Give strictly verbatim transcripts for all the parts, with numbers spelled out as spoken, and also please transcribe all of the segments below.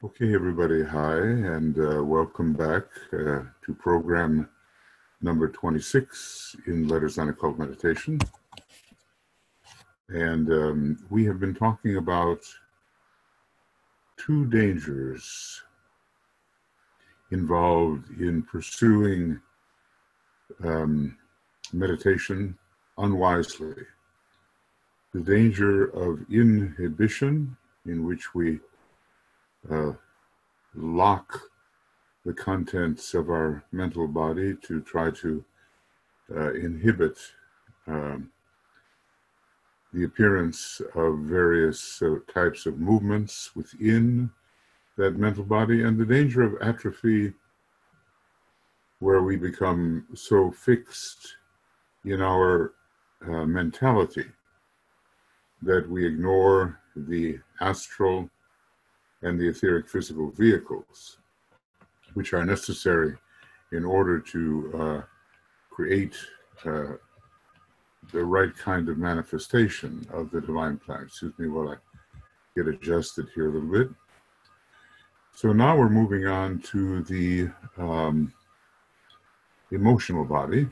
Okay, everybody, hi, and uh, welcome back uh, to program number twenty-six in Letters on Occult Meditation. And um, we have been talking about two dangers involved in pursuing um, meditation unwisely. The danger of inhibition, in which we uh, lock the contents of our mental body to try to uh, inhibit um, the appearance of various uh, types of movements within that mental body, and the danger of atrophy, where we become so fixed in our uh, mentality that we ignore the astral and the etheric physical vehicles, which are necessary in order to uh, create uh, the right kind of manifestation of the divine plan. Excuse me while I get adjusted here a little bit. So now we're moving on to the um, emotional body.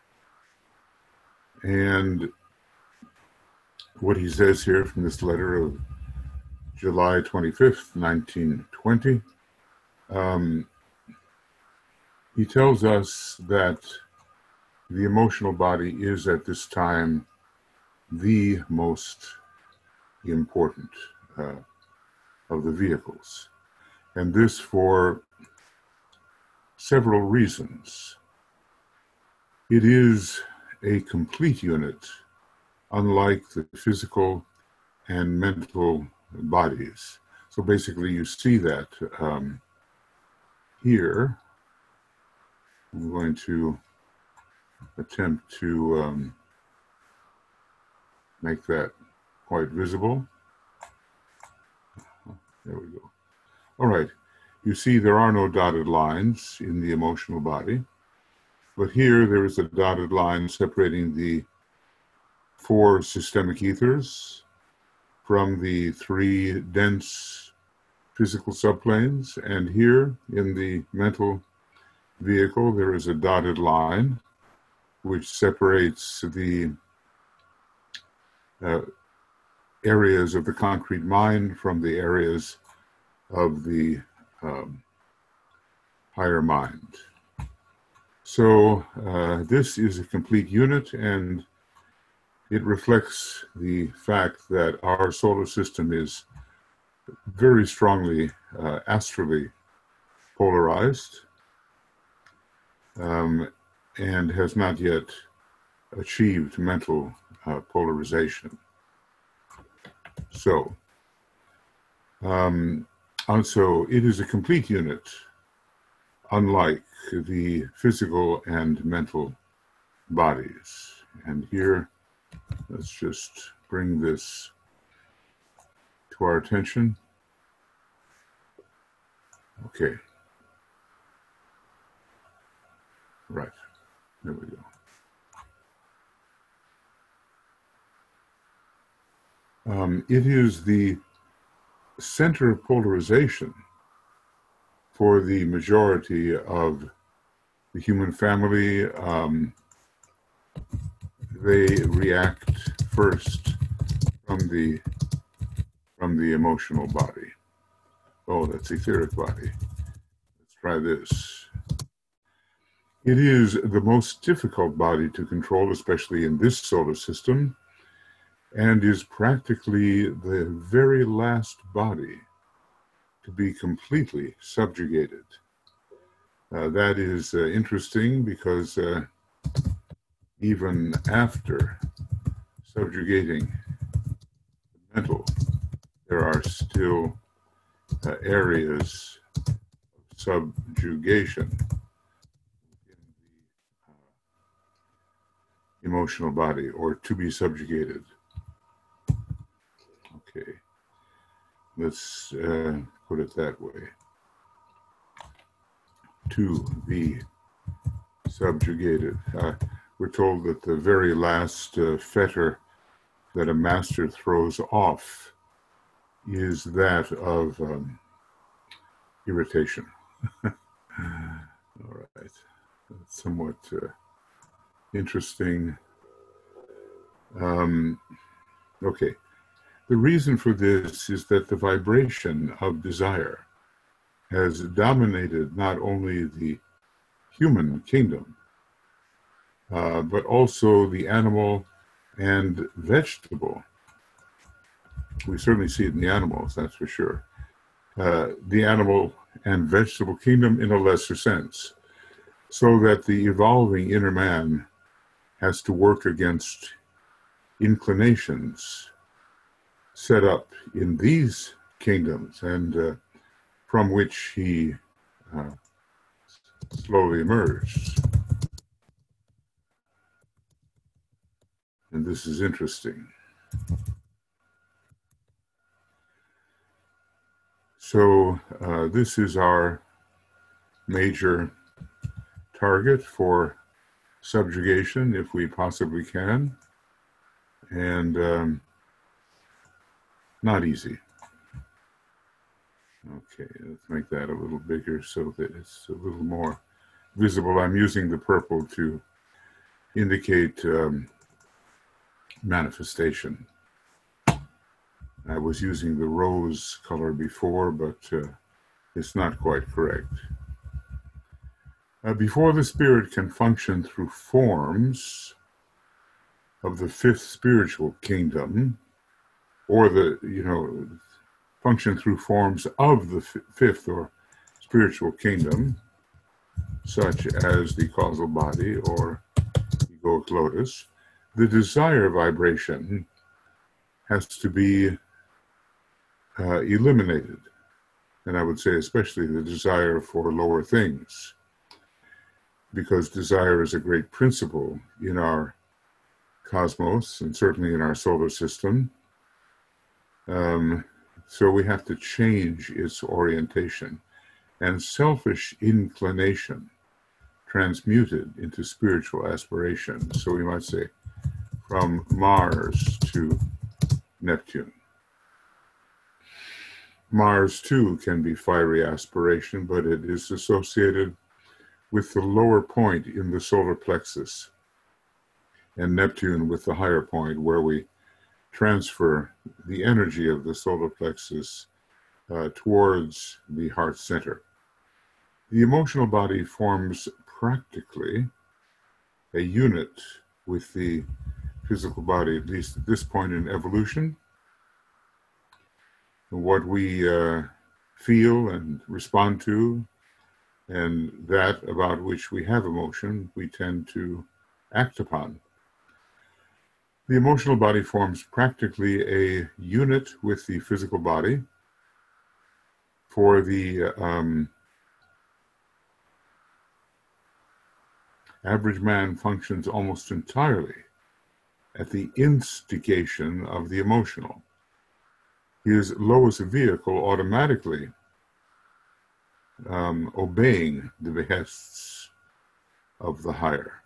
And what he says here from this letter of July twenty-fifth, nineteen twenty, um, he tells us that the emotional body is at this time the most important uh, of the vehicles. And this for several reasons. It is a complete unit, unlike the physical and mental bodies. So basically you see that um, here. I'm going to attempt to um, make that quite visible. There we go. All right. You see there are no dotted lines in the emotional body, but here there is a dotted line separating the four systemic ethers from the three dense physical subplanes, and here in the mental vehicle there is a dotted line which separates the uh, areas of the concrete mind from the areas of the um, higher mind. So uh, this is a complete unit, and it reflects the fact that our solar system is very strongly uh, astrally polarized um, and has not yet achieved mental uh, polarization. So, um, also, it is a complete unit, unlike the physical and mental bodies. And here, let's just bring this to our attention. Okay. Right. There we go. Um, it is the center of polarization for the majority of the human family. Um, they react first from the from the emotional body. Oh, that's etheric body. Let's try this. It is the most difficult body to control, especially in this solar system, and is practically the very last body to be completely subjugated. Uh, that is uh, interesting because uh, even after subjugating the mental, there are still uh, areas of subjugation in the uh, emotional body, or to be subjugated. Okay, let's uh, put it that way. To be subjugated. Uh, we're told that the very last uh, fetter that a master throws off is that of um, irritation. All right. That's somewhat uh, interesting. Um, okay. The reason for this is that the vibration of desire has dominated not only the human kingdom, uh, but also the animal and vegetable. We certainly see it in the animals, that's for sure. Uh, the animal and vegetable kingdom in a lesser sense, so that the evolving inner man has to work against inclinations set up in these kingdoms, and uh, from which he uh, slowly emerged. And this is interesting. So uh, this is our major target for subjugation, if we possibly can, and um, not easy. Okay, let's make that a little bigger so that it's a little more visible. I'm using the purple to indicate um, manifestation. I was using the rose color before, but uh, it's not quite correct. Uh, before the spirit can function through forms of the fifth spiritual kingdom, or the, you know, function through forms of the fifth or spiritual kingdom, such as the causal body or egoic lotus, the desire vibration has to be uh, eliminated. And I would say especially the desire for lower things, because desire is a great principle in our cosmos and certainly in our solar system. Um, so we have to change its orientation, and selfish inclination transmuted into spiritual aspiration. So we might say from Mars to Neptune. Mars too can be fiery aspiration, but it is associated with the lower point in the solar plexus, and Neptune with the higher point, where we transfer the energy of the solar plexus uh, towards the heart center. The emotional body forms practically a unit with the physical body, at least at this point in evolution. What we uh, feel and respond to, and that about which we have emotion, we tend to act upon. The emotional body forms practically a unit with the physical body. For the um, average man functions almost entirely at the instigation of the emotional. His lowest vehicle automatically um, obeying the behests of the higher.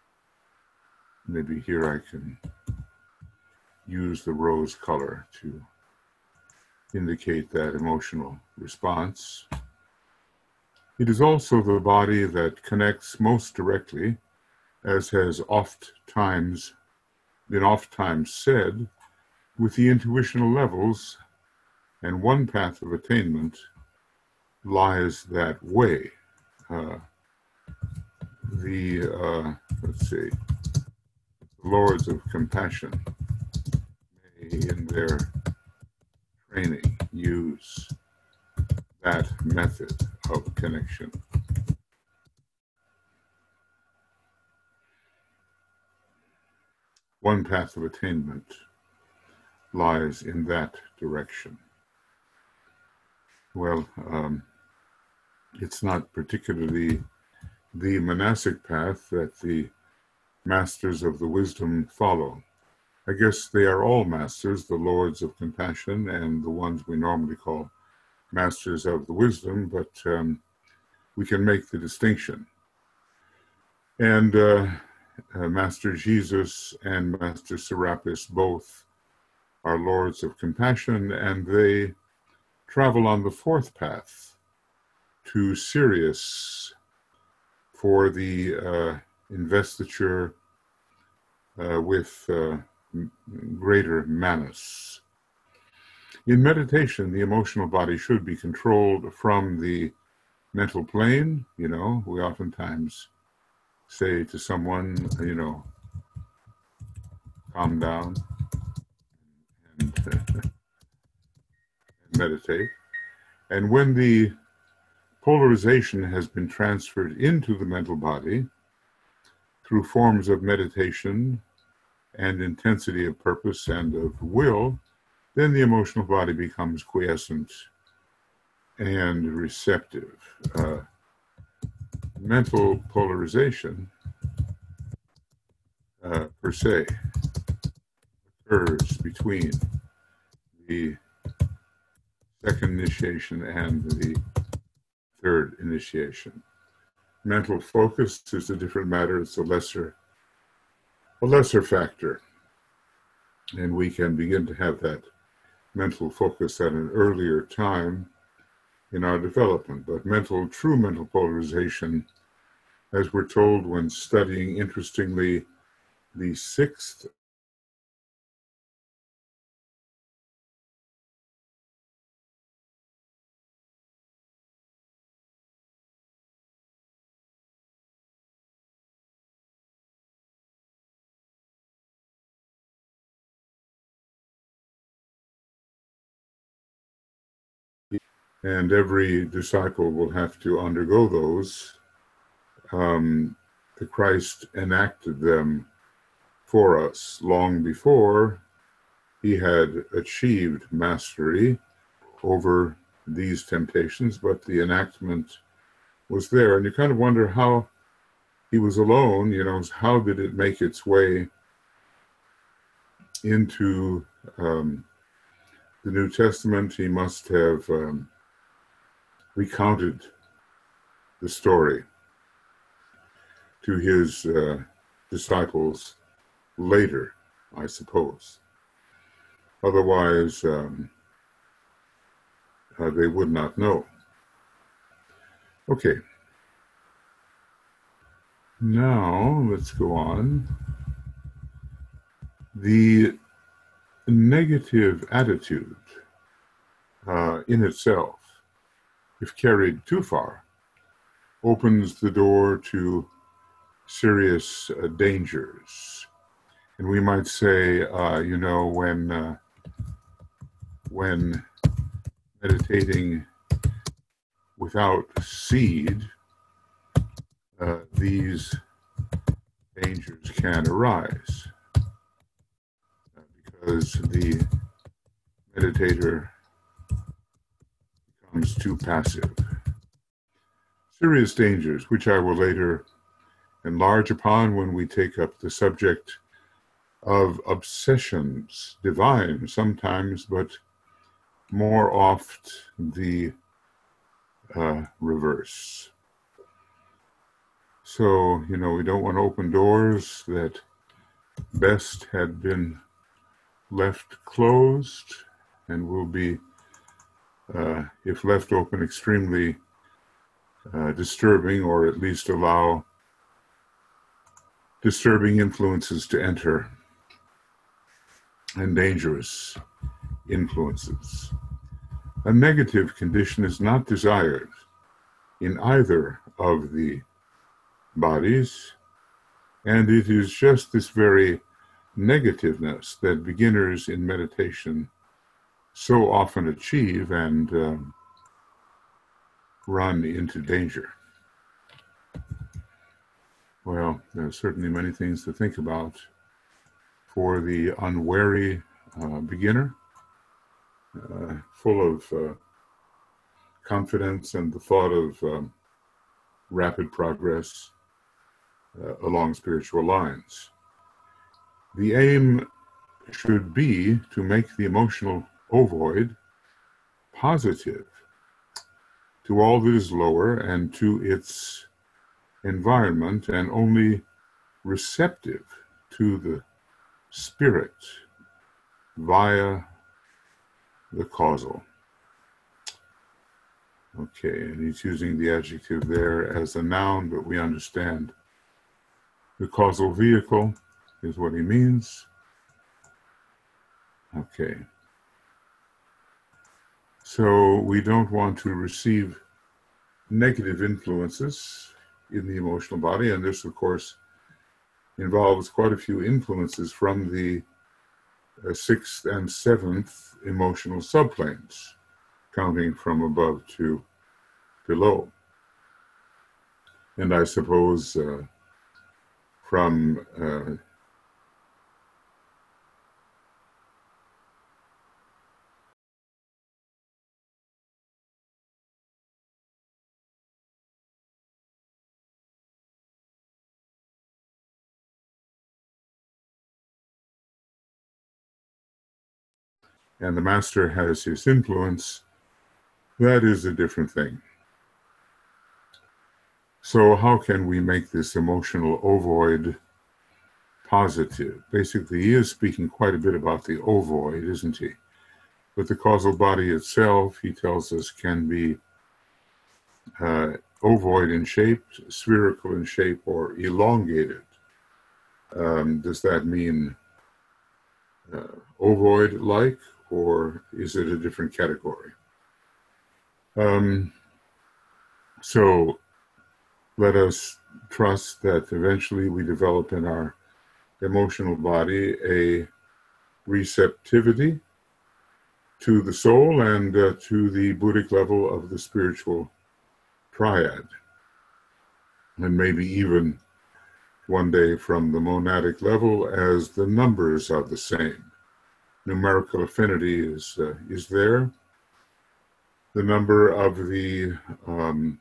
Maybe here I can use the rose color to indicate that emotional response. It is also the body that connects most directly, as has oft times been oft times said, with the intuitional levels, and one path of attainment lies that way. Uh, the, uh, let's see, Lords of Compassion may, in their training, use that method of connection. One path of attainment lies in that direction. Well, um, it's not particularly the monastic path that the masters of the wisdom follow. I guess they are all masters, the Lords of Compassion and the ones we normally call masters of the wisdom, but um, we can make the distinction. And uh, uh, Master Jesus and Master Serapis both are Lords of Compassion, and they travel on the fourth path too serious for the uh, investiture uh, with uh, greater manas. In meditation, the emotional body should be controlled from the mental plane. You know, we oftentimes say to someone, you know, calm down and uh, meditate. And when the polarization has been transferred into the mental body through forms of meditation and intensity of purpose and of will, then the emotional body becomes quiescent and receptive. Uh, mental polarization, uh, per se, occurs between the second initiation and the third initiation. Mental focus is a different matter. It's a lesser, a lesser factor. And we can begin to have that mental focus at an earlier time in our development. But mental, true mental polarization, as we're told when studying, interestingly, the sixth and every disciple will have to undergo those. Um, the Christ enacted them for us long before he had achieved mastery over these temptations, but the enactment was there. And you kind of wonder how he was alone, you know, how did it make its way into um, the New Testament? He must have um, recounted the story to his uh, disciples later, I suppose. Otherwise, um, uh, they would not know. Okay. Now, let's go on. The negative attitude uh, in itself, if carried too far, opens the door to serious uh, dangers. And we might say, uh, you know, when uh, when meditating without seed, uh, these dangers can arise uh, because the meditator becomes too passive. Serious dangers, which I will later enlarge upon when we take up the subject of obsessions, divine sometimes, but more oft the uh, reverse. So, you know, we don't want to open doors that best had been left closed and will be, uh, if left open, extremely uh, disturbing, or at least allow disturbing influences to enter and dangerous influences. A negative condition is not desired in either of the bodies, and it is just this very negativeness that beginners in meditation so often achieve and um, run into danger. Well, there are certainly many things to think about for the unwary uh, beginner, uh, full of uh, confidence and the thought of um, rapid progress uh, along spiritual lines. The aim should be to make the emotional ovoid positive to all that is lower and to its environment, and only receptive to the spirit via the causal. Okay, and he's using the adjective there as a noun, but we understand the causal vehicle is what he means. Okay. So we don't want to receive negative influences in the emotional body, and this, of course, involves quite a few influences from the uh, sixth and seventh emotional subplanes, counting from above to below. And I suppose uh, from uh, and the master has his influence, that is a different thing. So how can we make this emotional ovoid positive? Basically, he is speaking quite a bit about the ovoid, isn't he? But the causal body itself, he tells us, can be uh, ovoid in shape, spherical in shape, or elongated. Um, does that mean uh, ovoid-like, or is it a different category? Um, so let us trust that eventually we develop in our emotional body a receptivity to the soul and uh, to the Buddhic level of the spiritual triad, and maybe even one day from the monadic level, as the numbers are the same. Numerical affinity is uh, is there. The number of the um,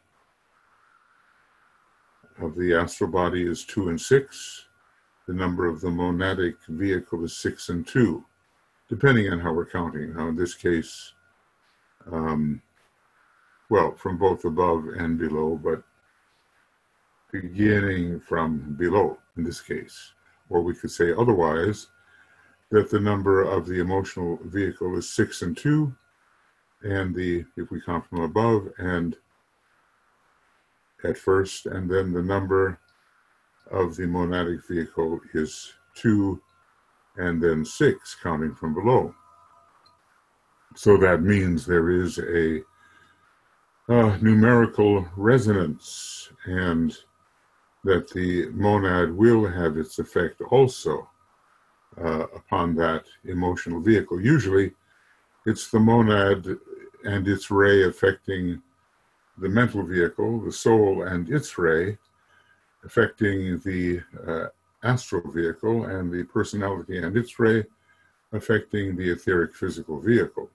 of the astral body is two and six. The number of the monadic vehicle is six and two, depending on how we're counting. Now, in this case, um, well, from both above and below, but beginning from below in this case. Or we could say otherwise, that the number of the emotional vehicle is six and two, and the, if we count from above and at first, and then the number of the monadic vehicle is two and then six, counting from below. So that means there is a, a numerical resonance, and that the monad will have its effect also uh, upon that emotional vehicle. Usually it's the monad and its ray affecting the mental vehicle, the soul and its ray affecting the uh, astral vehicle, and the personality and its ray affecting the etheric physical vehicle.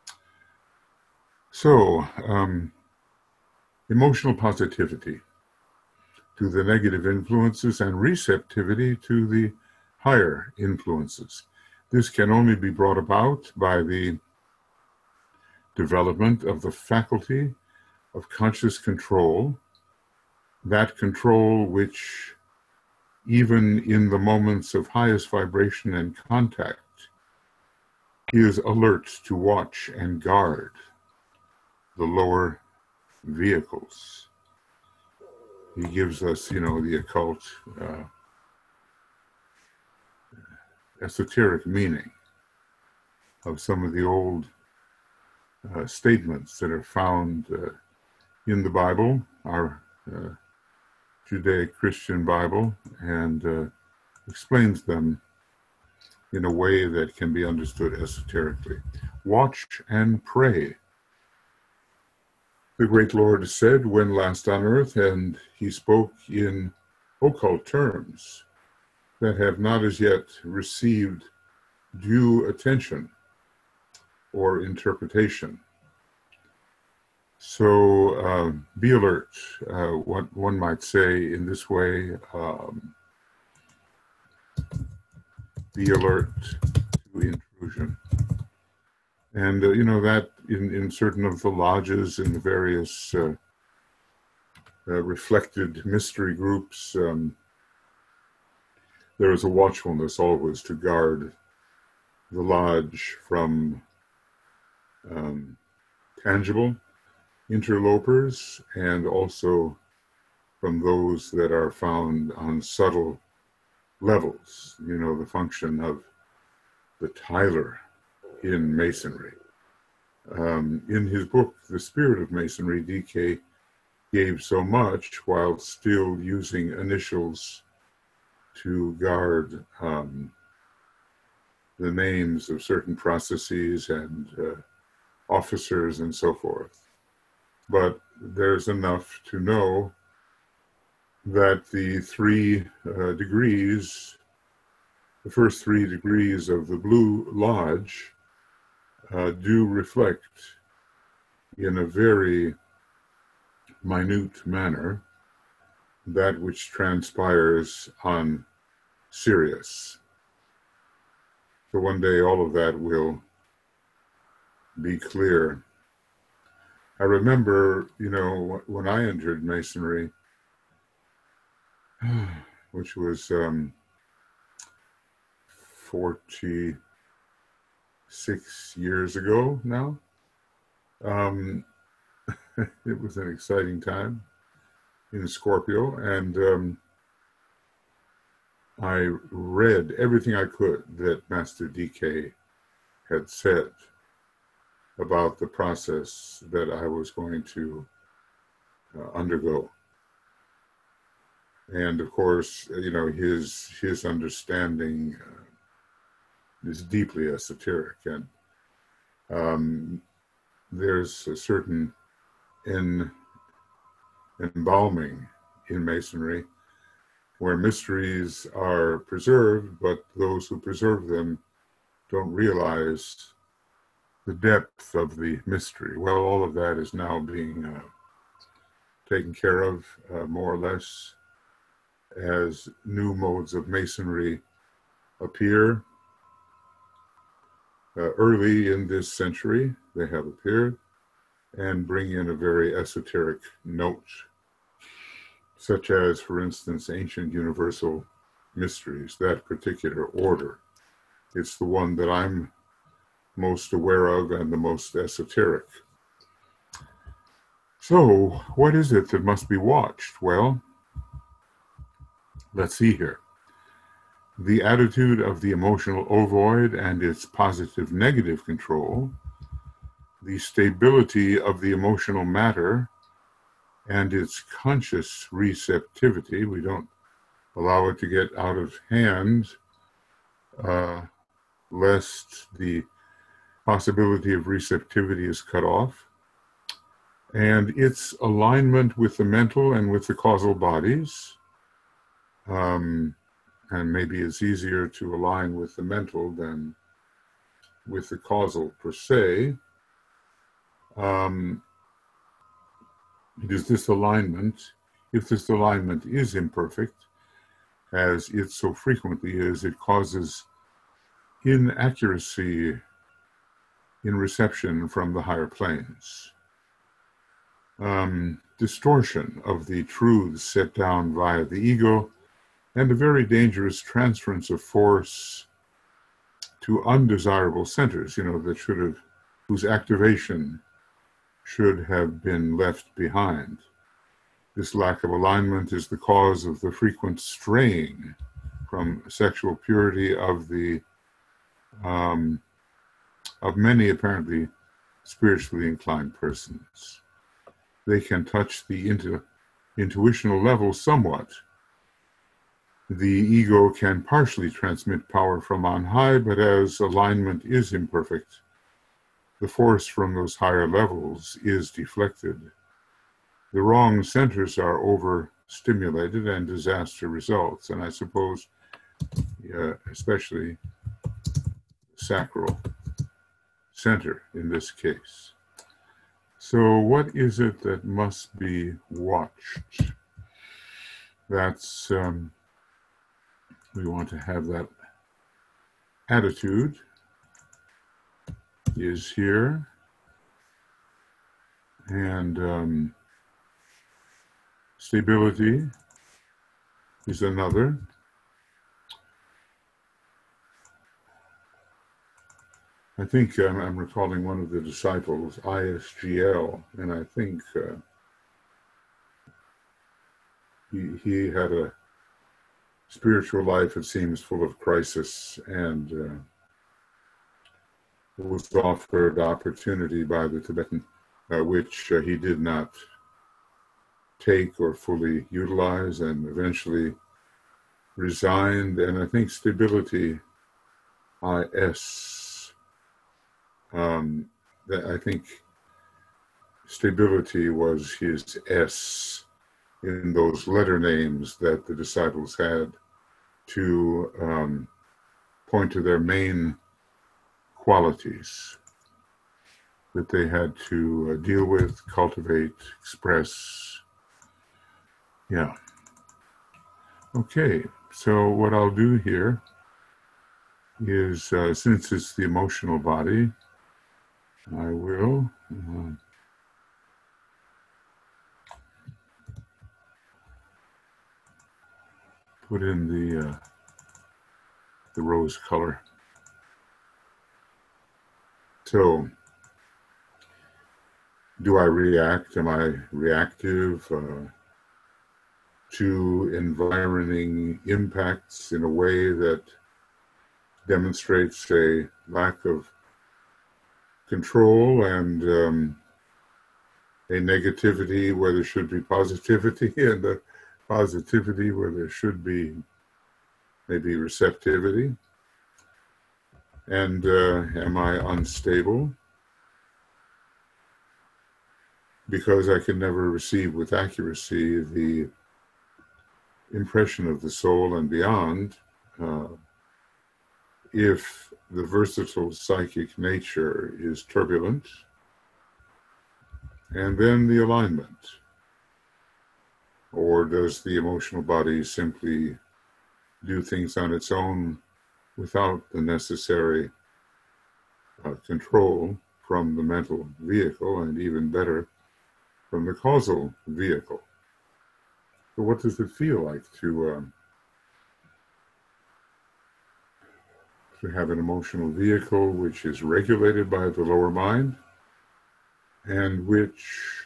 So, um, emotional positivity to the negative influences and receptivity to the higher influences. This can only be brought about by the development of the faculty of conscious control, that control which, even in the moments of highest vibration and contact, is alert to watch and guard the lower vehicles. He gives us, you know, the occult uh, esoteric meaning of some of the old uh, statements that are found uh, in the Bible, our uh, Judeo-Christian Bible, and uh, explains them in a way that can be understood esoterically. Watch and pray. The great Lord said when last on earth, and he spoke in occult terms that have not as yet received due attention or interpretation. So uh, be alert. Uh, what one might say in this way, um, be alert to intrusion. And, uh, you know, that in, in certain of the lodges, in the various uh, uh, reflected mystery groups, um, there is a watchfulness always to guard the lodge from um, tangible interlopers and also from those that are found on subtle levels, you know, the function of the tiler in Masonry. Um, in his book, The Spirit of Masonry, D K gave so much while still using initials to guard um, the names of certain processes and uh, officers and so forth. But there's enough to know that the three uh, degrees, the first three degrees of the Blue Lodge uh, do reflect in a very minute manner that which transpires on Sirius. So one day all of that will be clear. I remember, you know, when I entered Masonry, which was um, forty-six years ago now, um, it was an exciting time in Scorpio, and um, I read everything I could that Master D K had said about the process that I was going to uh, undergo. And of course, you know, his his understanding uh, is deeply esoteric, and um, there's a certain in, embalming in Masonry where mysteries are preserved, but those who preserve them don't realize the depth of the mystery. Well, all of that is now being uh, taken care of, uh, more or less, as new modes of Masonry appear. Uh, early in this century, they have appeared and bring in a very esoteric note, such as, for instance, Ancient Universal Mysteries, that particular order. It's the one that I'm most aware of and the most esoteric. So, what is it that must be watched? Well, let's see here. The attitude of the emotional ovoid and its positive negative control, the stability of the emotional matter and its conscious receptivity. We don't allow it to get out of hand, uh, lest the possibility of receptivity is cut off, and its alignment with the mental and with the causal bodies. Um, and maybe it's easier to align with the mental than with the causal per se. Um, because this alignment, if this alignment is imperfect, as it so frequently is, it causes inaccuracy in reception from the higher planes. Um, distortion of the truths set down via the ego, and a very dangerous transference of force to undesirable centers, you know, that should have, whose activation should have been left behind. This lack of alignment is the cause of the frequent straying from sexual purity of the um, of many apparently spiritually inclined persons. They can touch the intu- intuitional level somewhat. The ego can partially transmit power from on high, but as alignment is imperfect, the force from those higher levels is deflected. The wrong centers are overstimulated and disaster results, and I suppose uh, especially sacral center in this case. So what is it that must be watched? That's, um, we want to have that attitude is here, and um, stability is another. I think um, I'm recalling one of the disciples, I S G L, and I think uh, he, he had a spiritual life, it seems, full of crisis, and uh, was offered opportunity by the Tibetan, uh, which uh, he did not take or fully utilize, and eventually resigned. And I think stability, I S, um, that I think stability was his S in those letter names that the disciples had to um, point to their main qualities that they had to uh, deal with, cultivate, express. Yeah. Okay, so what I'll do here is, uh, since it's the emotional body, I will uh, put in the uh, the rose color. So, do I react? Am I reactive uh, to environing impacts in a way that demonstrates a lack of control and um, a negativity where there should be positivity, and a positivity where there should be maybe receptivity? And uh, am I unstable? Because I can never receive with accuracy the impression of the soul and beyond uh, if the versatile psychic nature is turbulent. And then the alignment. Or does the emotional body simply do things on its own without the necessary uh, control from the mental vehicle, and even better, from the causal vehicle? So what does it feel like to um, to have an emotional vehicle which is regulated by the lower mind and which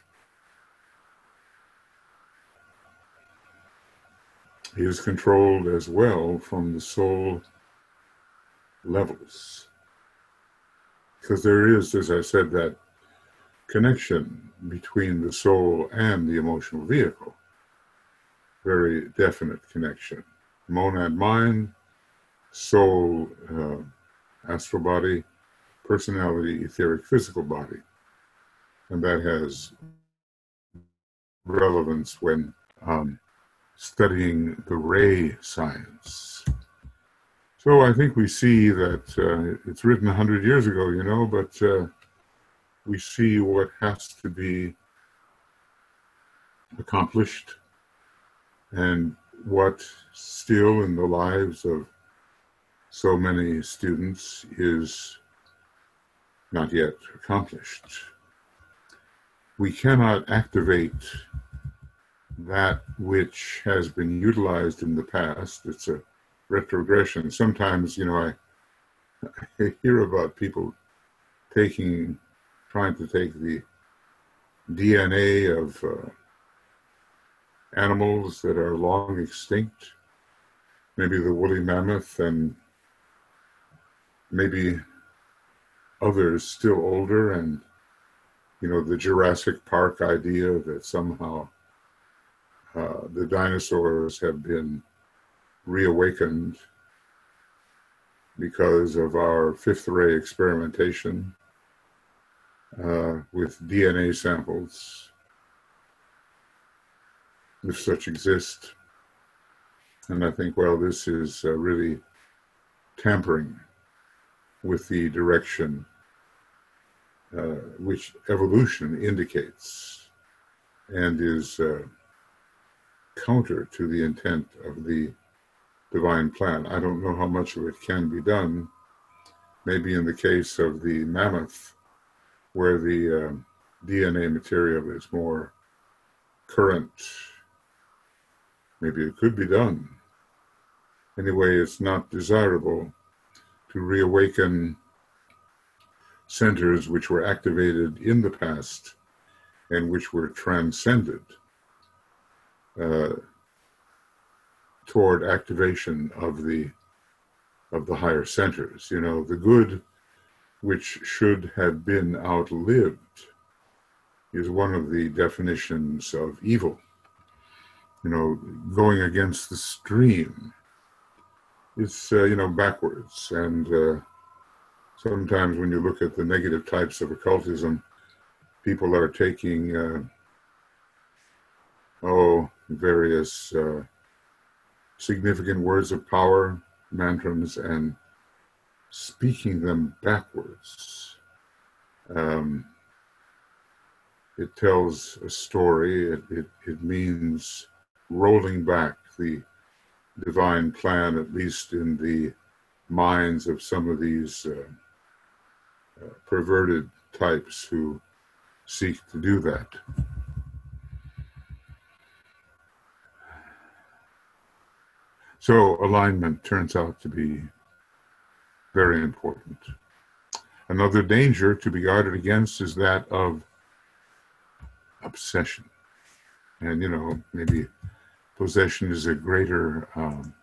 is controlled as well from the soul levels? Because there is, as I said, that connection between the soul and the emotional vehicle. Very definite connection. Monad mind, soul, uh, astral body, personality, etheric physical body. And that has relevance when um, studying the ray science. So I think we see that uh, it's written a hundred years ago, you know, but uh, we see what has to be accomplished and what still in the lives of so many students is not yet accomplished. We cannot activate that which has been utilized in the past. It's a retrogression. Sometimes, you know, I, I hear about people taking, trying to take the D N A of uh, animals that are long extinct, maybe the woolly mammoth and maybe others still older, and, you know, the Jurassic Park idea that somehow uh, the dinosaurs have been reawakened because of our fifth ray experimentation uh, with D N A samples, if such exist. And I think, well, this is uh, really tampering with the direction uh, which evolution indicates, and is uh, counter to the intent of the divine plan. I don't know how much of it can be done. Maybe in the case of the mammoth, where the uh, D N A material is more current, maybe it could be done. Anyway, it's not desirable to reawaken centers which were activated in the past and which were transcended uh, toward activation of the of the higher centers. You know, the good which should have been outlived is one of the definitions of evil. You know, going against the stream. It's, uh, you know, backwards. And uh, sometimes when you look at the negative types of occultism, people are taking, uh, oh, various uh, significant words of power, mantras, and speaking them backwards. Um, it tells a story. It, it, it means rolling back the divine plan, at least in the minds of some of these uh, uh, perverted types who seek to do that. So alignment turns out to be very important. Another danger to be guarded against is that of obsession. And, you know, maybe possession is a greater um,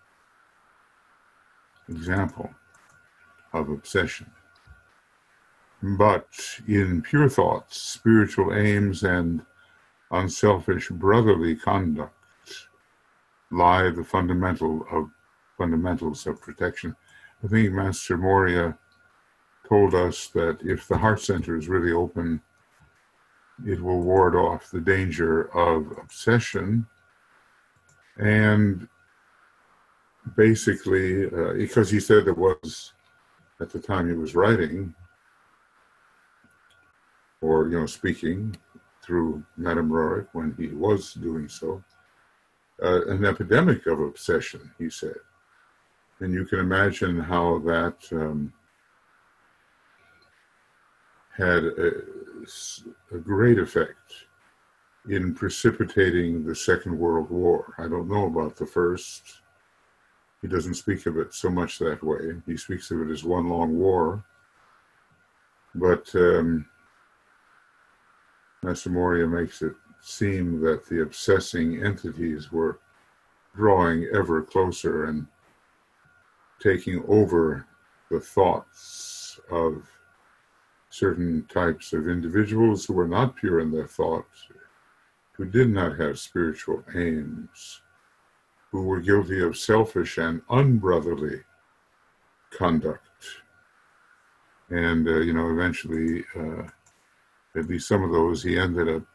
example of obsession. But in pure thoughts, spiritual aims, and unselfish brotherly conduct lie the fundamental of fundamentals of protection. I think Master Moria told us that if the heart center is really open, it will ward off the danger of obsession. And basically, uh, because he said it was, at the time he was writing, or, you know, speaking through Madame Roerich when he was doing so, uh, an epidemic of obsession, he said. And you can imagine how that um, had a, a great effect in precipitating the Second World War. I don't know about the first. He doesn't speak of it so much that way. He speaks of it as one long war. But um, Master Moria makes it seem that the obsessing entities were drawing ever closer and taking over the thoughts of certain types of individuals who were not pure in their thoughts, who did not have spiritual aims, who were guilty of selfish and unbrotherly conduct. And, uh, you know, eventually, uh, at least some of those, he ended up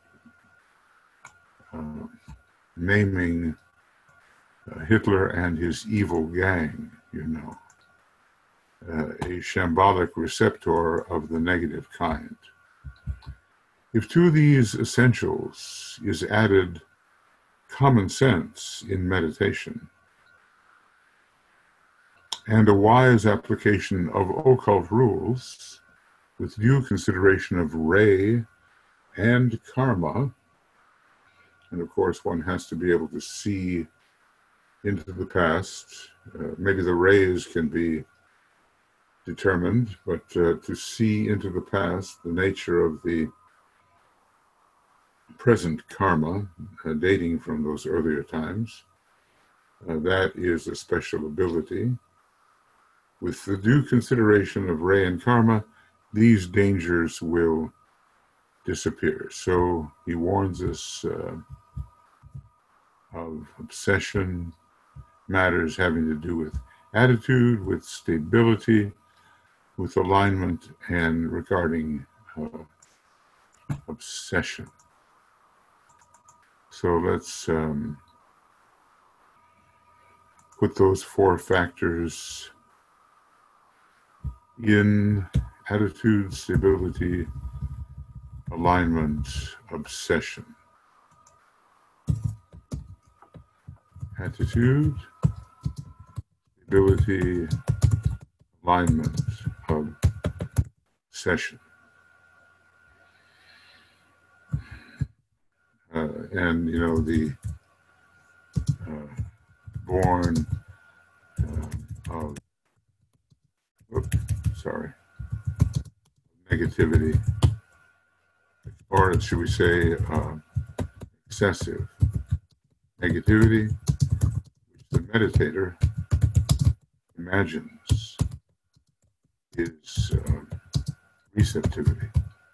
uh, naming uh, Hitler and his evil gang, you know, uh, a shambolic receptor of the negative kind. If to these essentials is added common sense in meditation and a wise application of occult rules with due consideration of ray and karma, and of course one has to be able to see into the past. Uh, maybe the rays can be determined, but uh, to see into the past the nature of the present karma, uh, dating from those earlier times, uh, that is a special ability. With the due consideration of ray and karma, these dangers will disappear. So he warns us uh, of obsession, matters having to do with attitude, with stability, with alignment, and regarding uh, obsession. So let's um, put those four factors in: attitude, stability, alignment, obsession. Attitude, stability, alignment, obsession. Uh, and, you know, the uh, born uh, of, oops, sorry, negativity, or should we say uh, excessive negativity, which the meditator imagines is uh, receptivity.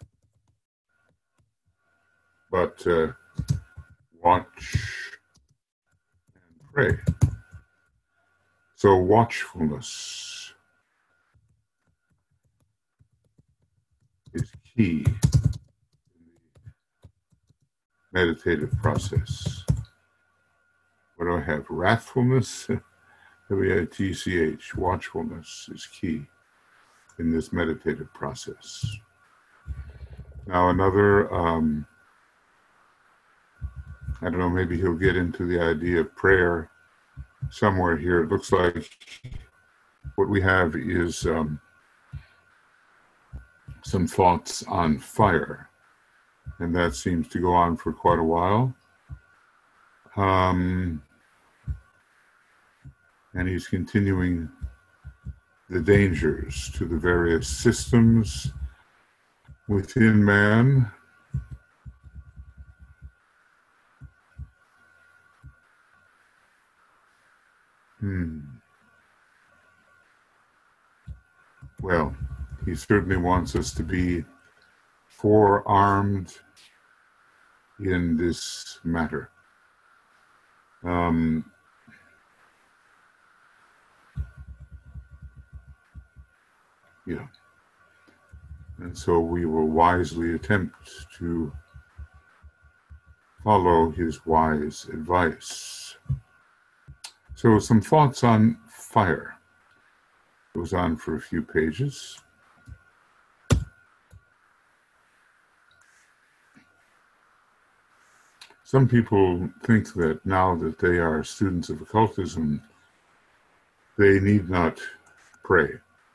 But uh, watch and pray. So watchfulness is key in the meditative process. What do I have? Wrathfulness? W A T C H. Watchfulness is key in this meditative process. Now another, um, I don't know, maybe he'll get into the idea of prayer somewhere here. It looks like what we have is um, some thoughts on fire, and that seems to go on for quite a while. Um, and he's continuing the dangers to the various systems within man. Hmm. Well, he certainly wants us to be forearmed in this matter. Um, yeah. And so we will wisely attempt to follow his wise advice. So some thoughts on fire. It goes on for a few pages. Some people think that now that they are students of occultism, they need not pray.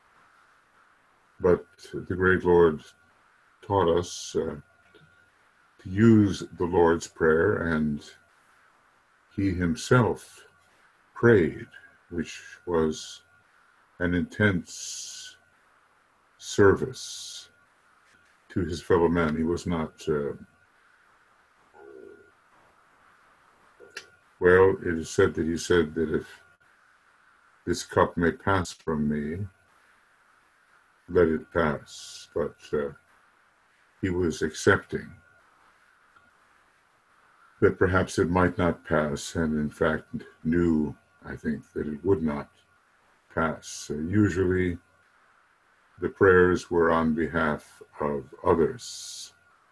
But the great Lord taught us uh, to use the Lord's Prayer, and he himself prayed, which was an intense service to his fellow men. He was not, uh, well, it is said that he said that if this cup may pass from me, let it pass. But uh, he was accepting that perhaps it might not pass, and in fact knew, I think, that it would not pass. Uh, usually the prayers were on behalf of others.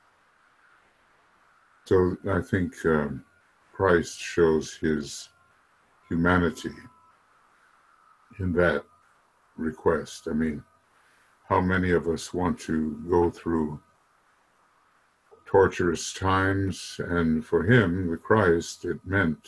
So I think um, Christ shows his humanity in that request. I mean, how many of us want to go through torturous times? And for him, the Christ, it meant,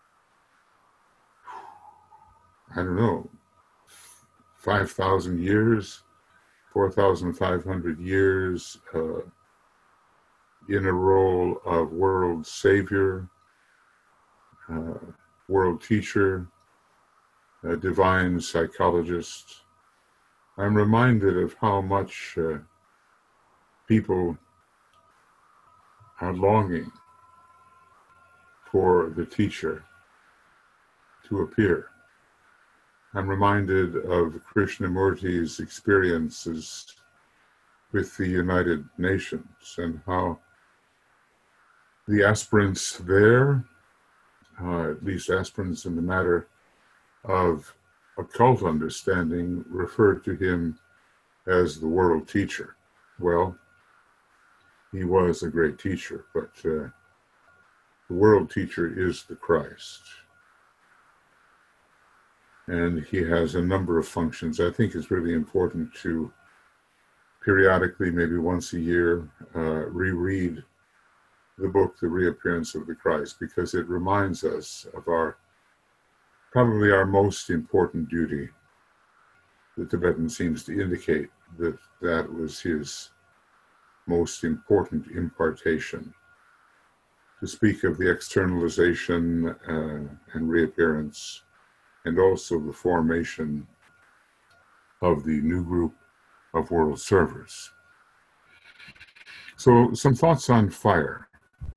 I don't know, five thousand years, four thousand five hundred years uh, in a role of world savior, uh, world teacher, a divine psychologist. I'm reminded of how much uh, people are longing for the teacher to appear. I'm reminded of Krishnamurti's experiences with the United Nations and how the aspirants there, uh, at least aspirants in the matter of occult understanding, referred to him as the world teacher. Well, he was a great teacher, but uh, the world teacher is the Christ. And he has a number of functions. I think it's really important to periodically, maybe once a year, uh, reread the book, The Reappearance of the Christ, because it reminds us of our, probably our most important duty. The Tibetan seems to indicate that that was his most important impartation, to speak of the externalization uh, and reappearance, and also the formation of the new group of world servers. So some thoughts on fire.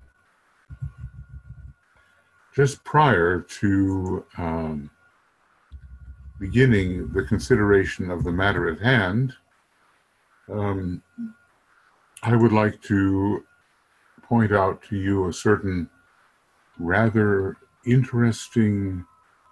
Just prior to um, beginning the consideration of the matter at hand, um, I would like to point out to you a certain rather interesting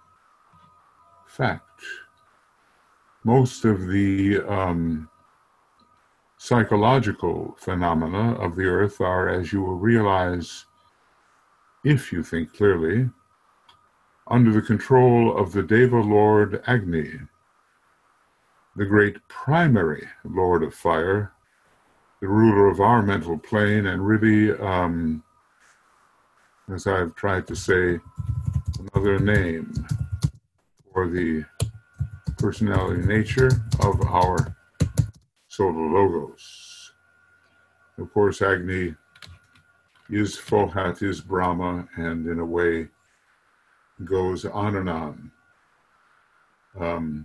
fact. Most of the um, psychological phenomena of the earth are, as you will realize if you think clearly, under the control of the Deva Lord Agni, the great primary Lord of Fire, the ruler of our mental plane, and really, um, as I've tried to say, another name for the personality nature of our Solar Logos. Of course, Agni is Fohat, is Brahma, and in a way goes on and on. Um,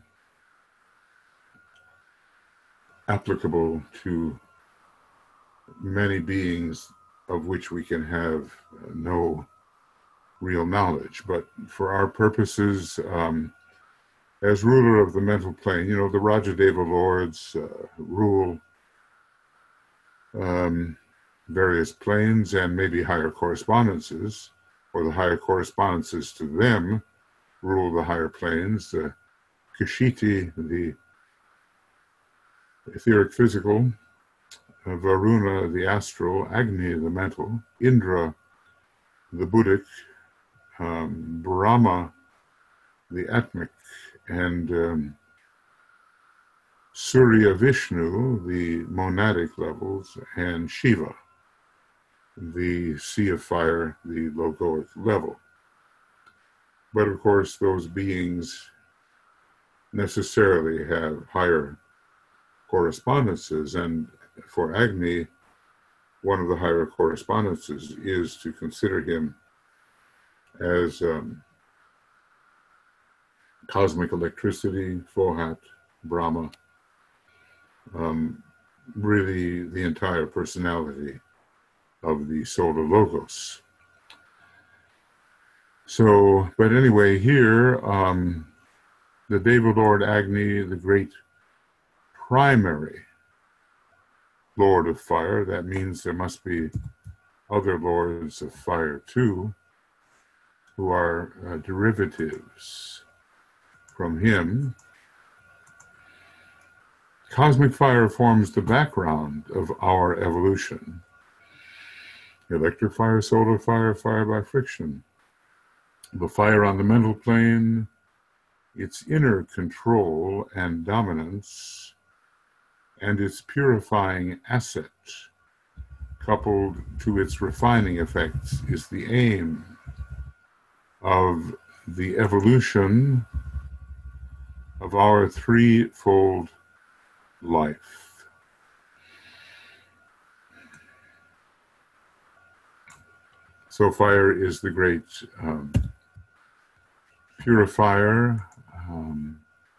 applicable to many beings of which we can have no real knowledge. But for our purposes, um, as ruler of the mental plane, you know, the Rajadeva lords uh, rule um, various planes and maybe higher correspondences, or the higher correspondences to them rule the higher planes. The uh, Kashiti, the etheric physical, uh, Varuna, the astral, Agni, the mental, Indra, the Buddhic, um, Brahma, the atmic, and um, Surya Vishnu, the monadic levels, and Shiva, the sea of fire, the logoic level. But of course, those beings necessarily have higher correspondences, and for Agni, one of the higher correspondences is to consider him as um, cosmic electricity, Fohat, Brahma, um, really the entire personality of the Solar Logos. So, but anyway, here, um, the Deva Lord Agni, the great primary Lord of Fire, that means there must be other lords of fire too, who are uh, derivatives from him. Cosmic fire forms the background of our evolution. Electric fire, solar fire, fire by friction. The fire on the mental plane, its inner control and dominance, and its purifying asset, coupled to its refining effects, is the aim of the evolution of our threefold life. So fire is the great um, purifier, um,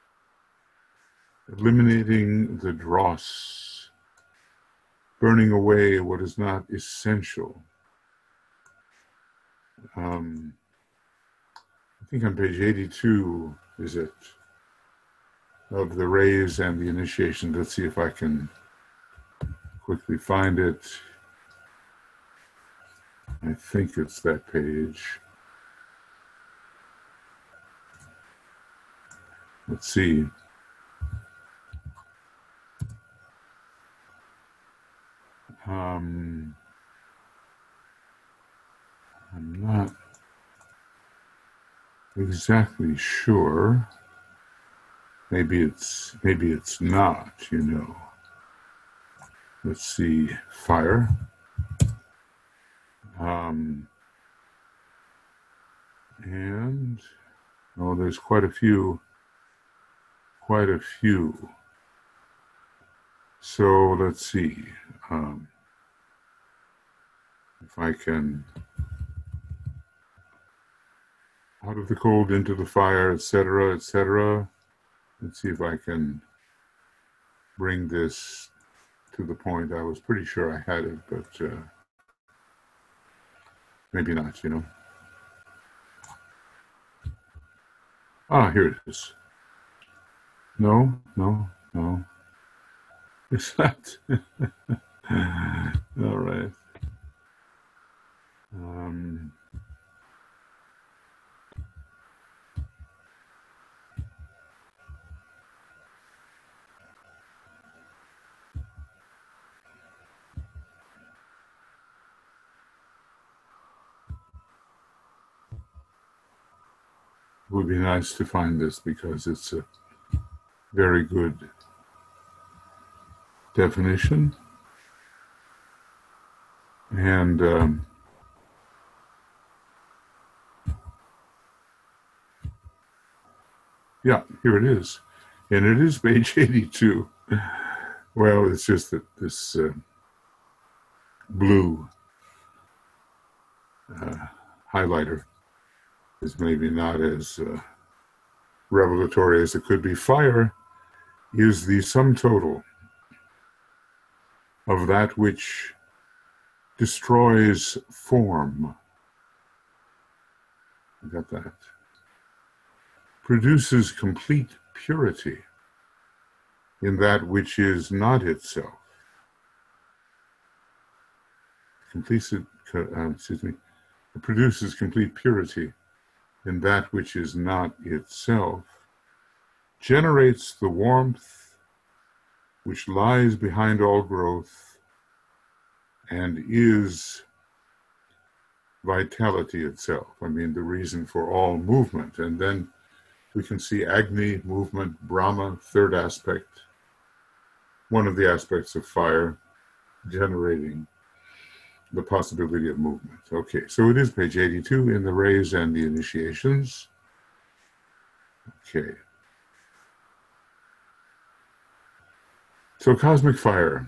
eliminating the dross, burning away what is not essential. Um, I think on page eighty-two, is it, of the rays and the initiation. Let's see if I can quickly find it. I think it's that page. Let's see. Um, I'm not exactly sure. Maybe it's maybe it's not, you know. Let's see, fire. Um, and oh, there's quite a few, quite a few. So let's see um, if I can. Out of the cold into the fire, et cetera, et cetera. Let's see if I can bring this to the point. I was pretty sure I had it, but uh, maybe not, you know. Ah, here it is. No, no, no. Is that? All right. Um, it would be nice to find this because it's a very good definition. And um, yeah, here it is. And it is page eighty-two. Well, it's just that this uh, blue uh, highlighter is maybe not as uh, revelatory as it could be. Fire is the sum total of that which destroys form. You got that? Produces complete purity in that which is not itself. Complete, uh, excuse me, it produces complete purity in that which is not itself, generates the warmth which lies behind all growth and is vitality itself. I mean, the reason for all movement. And then we can see Agni, movement, Brahma, third aspect, one of the aspects of fire, generating the possibility of movement. Okay, so it is page eighty-two in the rays and the initiations. Okay. So cosmic fire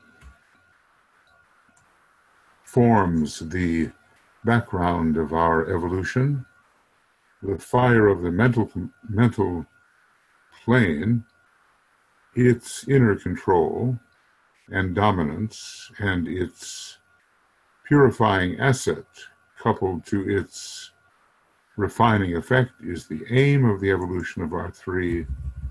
forms the background of our evolution. The fire of the mental mental plane, its inner control and dominance, and its purifying asset coupled to its refining effect is the aim of the evolution of our threefold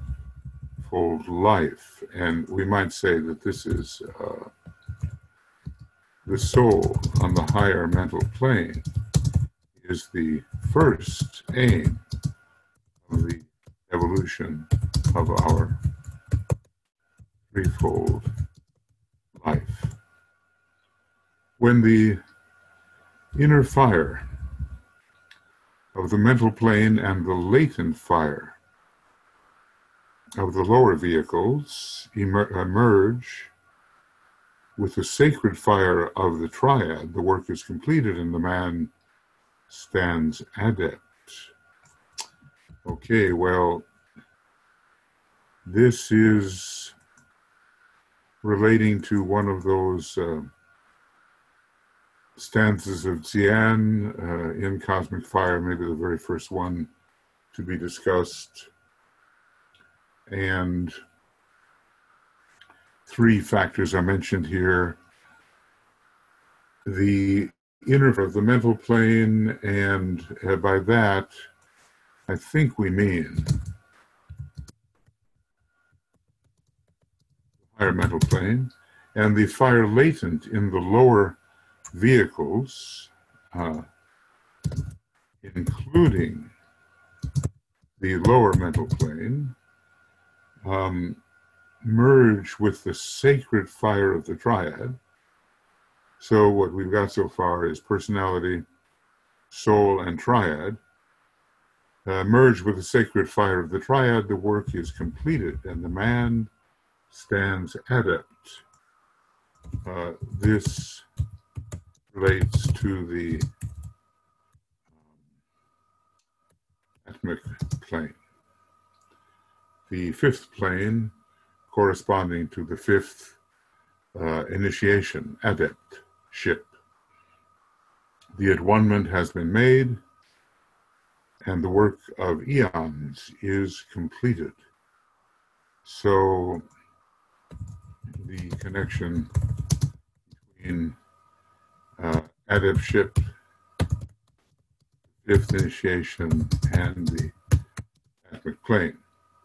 life. And we might say that this is uh, the soul on the higher mental plane is the first aim of the evolution of our threefold life. When the inner fire of the mental plane and the latent fire of the lower vehicles emer- emerge with the sacred fire of the triad, the work is completed and the man stands adept. Okay, well, this is relating to one of those uh, stanzas of Dzyan uh, in Cosmic Fire, maybe the very first one to be discussed. And three factors are mentioned here. The inner of the mental plane, and uh, by that, I think we mean the higher mental plane, and the fire latent in the lower vehicles, uh, including the lower mental plane, um, merge with the sacred fire of the triad. So what we've got so far is personality, soul, and triad. Uh, merge with the sacred fire of the triad, the work is completed, and the man stands adept. Uh, this relates to the atmic plane. The fifth plane corresponding to the fifth uh, initiation, adeptship. The at-one-ment has been made, and the work of eons is completed. So the connection between uh, adeptship, fifth initiation, and the Atmic plane.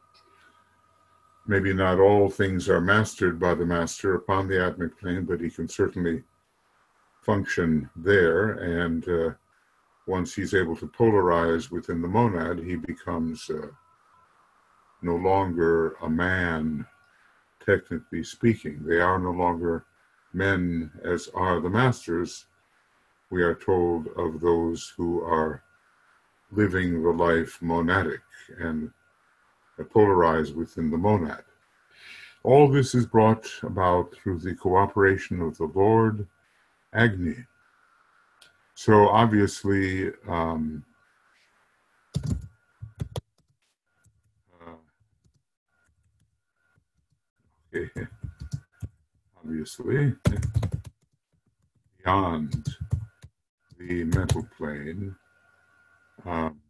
Maybe not all things are mastered by the master upon the Atmic plane, but he can certainly function there. And uh, once he's able to polarize within the monad, he becomes uh, no longer a man, technically speaking. They are no longer men as are the masters. We are told of those who are living the life monadic and polarized within the monad. All this is brought about through the cooperation of the Lord Agni. So obviously, um, uh, okay, obviously, beyond the mental plane, um,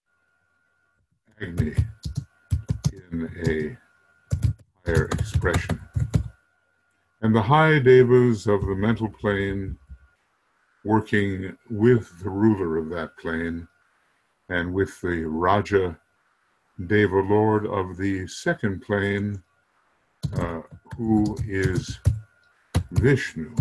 Agni in a higher expression. And the high devas of the mental plane working with the ruler of that plane and with the Raja Deva Lord of the second plane, uh, who is Vishnu.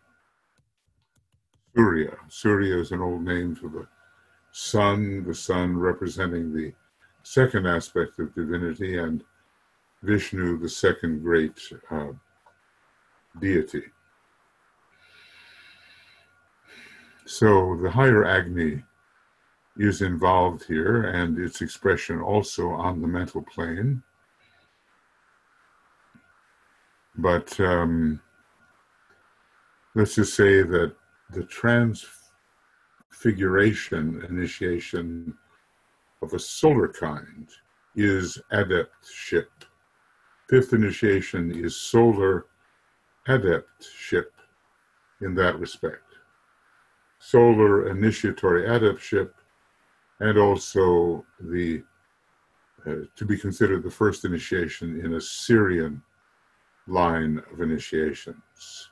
Surya. Surya is an old name for the sun, the sun representing the second aspect of divinity, and Vishnu, the second great uh, deity. So the higher Agni is involved here, and its expression also on the mental plane. But um, let's just say that the transfiguration initiation of a solar kind is adeptship. Fifth initiation is solar adeptship in that respect. Solar initiatory adeptship, and also the uh, to be considered the first initiation in a Syrian line of initiations.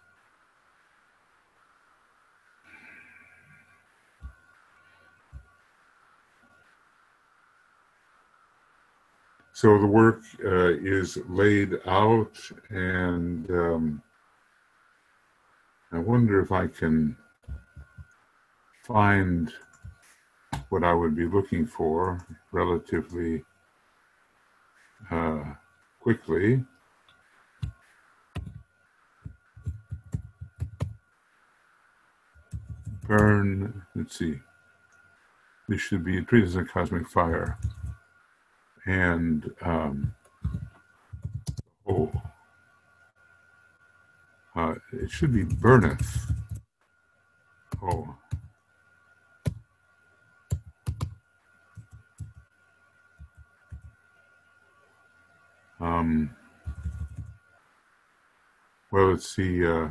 So the work uh, is laid out, and um, I wonder if I can find what I would be looking for relatively uh, quickly. Burn, let's see, this should be treated as a cosmic fire. And um, oh, uh, it should be burneth. Oh, um, well, let's see. Uh,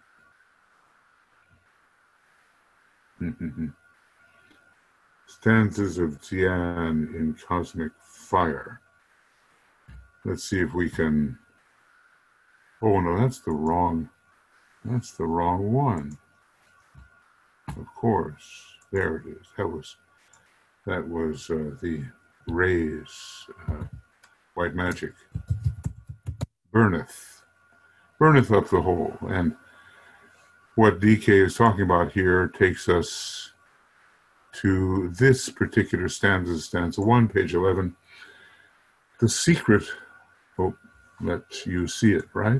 stanzas of Tian in Cosmic Fire. Let's see if we can. Oh no, that's the wrong. That's the wrong one. Of course, there it is. That was that was uh, the rays, uh, white magic. Burneth, burneth up the whole. And what D K is talking about here takes us to this particular stanza, stanza one, page eleven. The secret, oh, let you see it, right?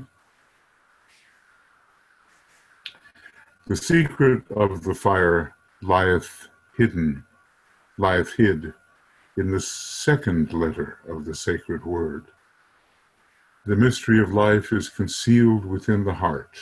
The secret of the fire lieth hidden, lieth hid in the second letter of the sacred word. The mystery of life is concealed within the heart.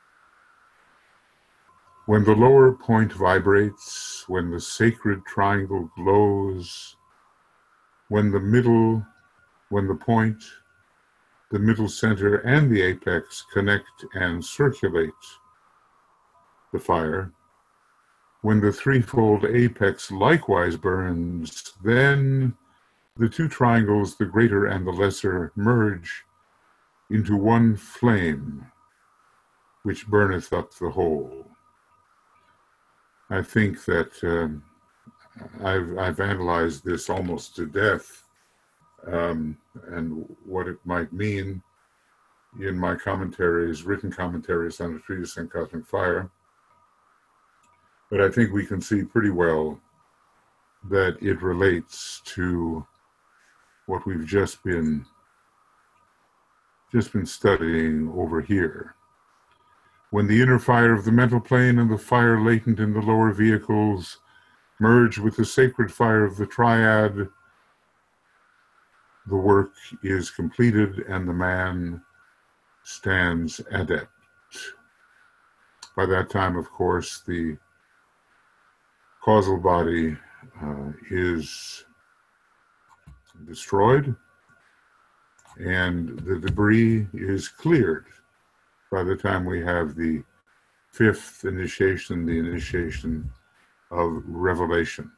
When the lower point vibrates, when the sacred triangle glows, when the middle, when the point, the middle center, and the apex connect and circulate the fire, when the threefold apex likewise burns, then the two triangles, the greater and the lesser, merge into one flame, which burneth up the whole. I think that um, I've, I've analyzed this almost to death, um, and what it might mean in my commentaries, written commentaries on the Treatise on Cosmic Fire. But I think we can see pretty well that it relates to what we've just been just been studying over here. When the inner fire of the mental plane and the fire latent in the lower vehicles merge with the sacred fire of the triad, the work is completed and the man stands adept. By that time, of course, the causal body uh, is destroyed and the debris is cleared by the time we have the fifth initiation, the initiation of revelation.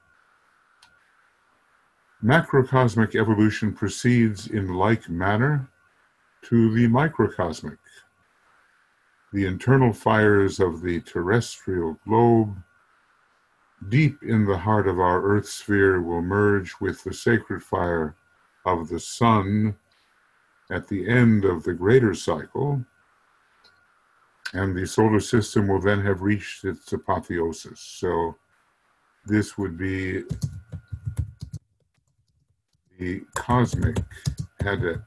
Macrocosmic evolution proceeds in like manner to the microcosmic. The internal fires of the terrestrial globe, deep in the heart of our earth sphere, will merge with the sacred fire of the sun at the end of the greater cycle, and the solar system will then have reached its apotheosis. So this would be the cosmic adeptship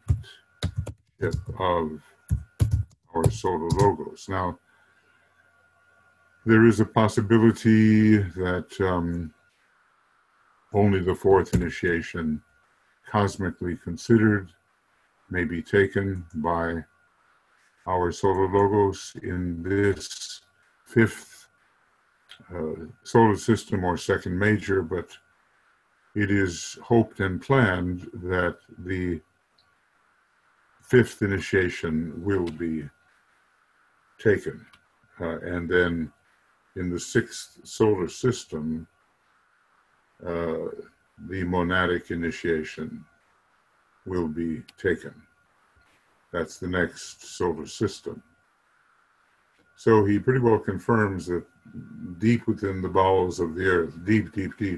of our solar logos. Now, there is a possibility that um, only the fourth initiation, cosmically considered, may be taken by our solar logos in this fifth uh, solar system or second major, but it is hoped and planned that the fifth initiation will be taken. Uh, and then in the sixth solar system, uh, the monadic initiation will be taken. That's the next solar system. So he pretty well confirms that deep within the bowels of the earth, deep, deep, deep,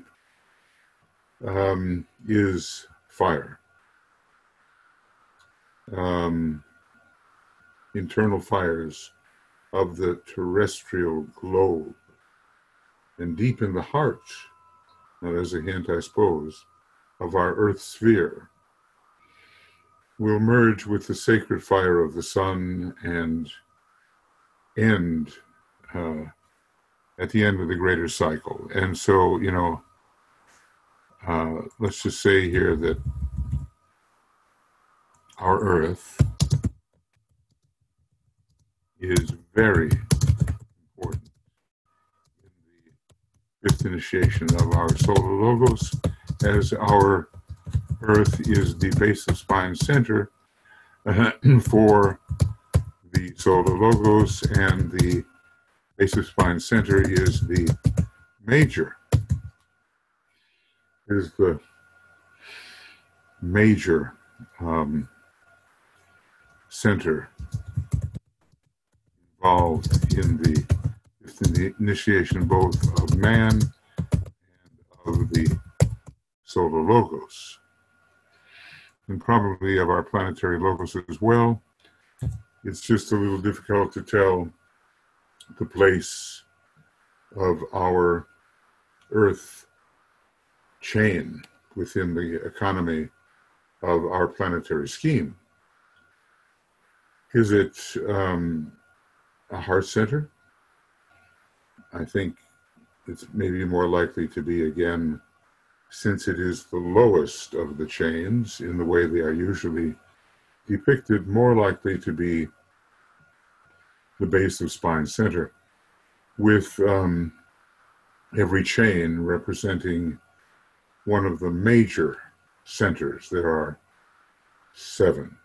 um, is fire. Um, internal fires of the terrestrial globe. And deep in the heart, not as a hint, I suppose, of our earth sphere, will merge with the sacred fire of the sun and end uh, at the end of the greater cycle. And so, you know, uh, let's just say here that our earth is very important in the fifth initiation of our solar logos, as our earth is the base of spine center uh, for the solar logos, and the base of spine center is the major, is the major um, center involved in the, in the initiation both of man and of the solar logos, and probably of our planetary logos as well. It's just a little difficult to tell the place of our Earth chain within the economy of our planetary scheme. Is it um, a heart center? I think it's maybe more likely to be, again, since it is the lowest of the chains in the way they are usually depicted, more likely to be the base of spine center, with um, every chain representing one of the major centers. There are seven.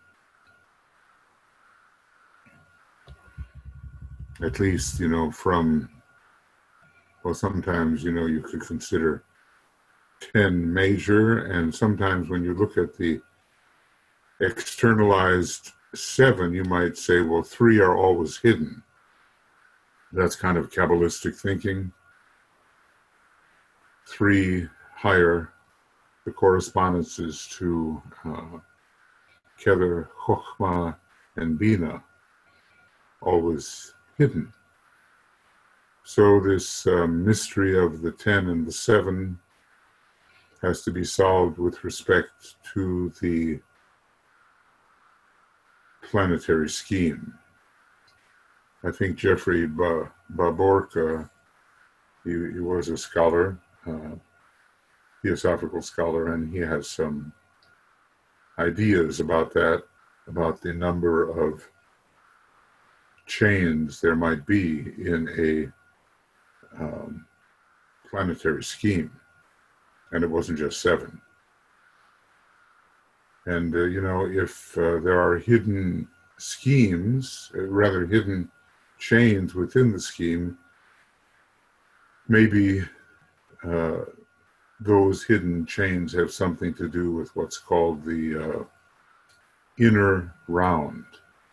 At least, you know, from, well, sometimes, you know, you could consider ten major, and sometimes when you look at the externalized seven, you might say, well, three are always hidden. That's kind of Kabbalistic thinking. Three, higher, the correspondences to uh, Keter, Chochmah, and Bina, always hidden. So this uh, mystery of the ten and the seven has to be solved with respect to the planetary scheme. I think Jeffrey ba- Baborka, he, he was a scholar, uh, theosophical scholar, and he has some ideas about that, about the number of chains there might be in a um, planetary scheme. And it wasn't just seven. And, uh, you know, if uh, there are hidden schemes, uh, rather hidden chains within the scheme, maybe uh, those hidden chains have something to do with what's called the uh, inner round,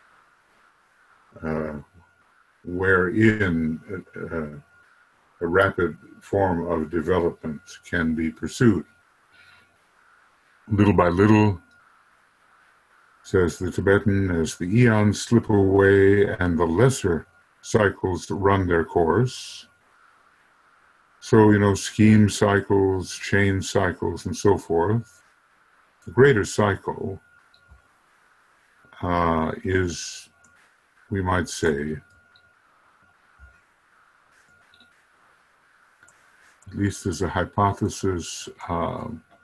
uh, wherein uh, a rapid form of development can be pursued. Little by little, says the Tibetan, as the eons slip away and the lesser cycles run their course. So, you know, scheme cycles, chain cycles, and so forth. The greater cycle uh, is, we might say, at least as a hypothesis, uh,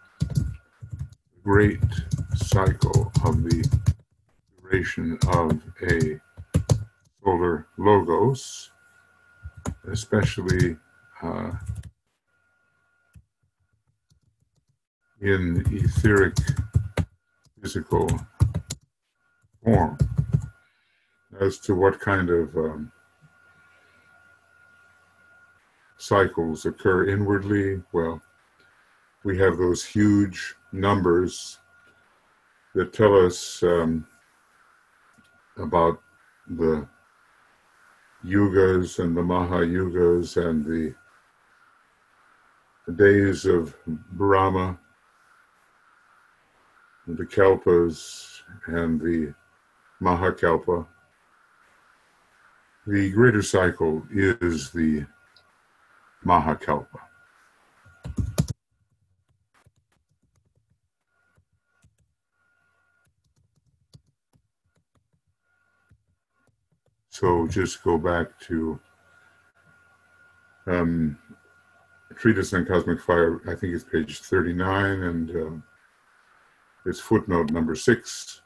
great cycle of the duration of a solar logos, especially uh, in etheric physical form. As to what kind of um, cycles occur inwardly, well, we have those huge numbers that tell us um, about the yugas and the Mahayugas and the, the days of Brahma, the Kalpas and the Mahakalpa. The greater cycle is the Mahakalpa. So just go back to um, Treatise on Cosmic Fire, I think it's page thirty-nine, and uh, it's footnote number six.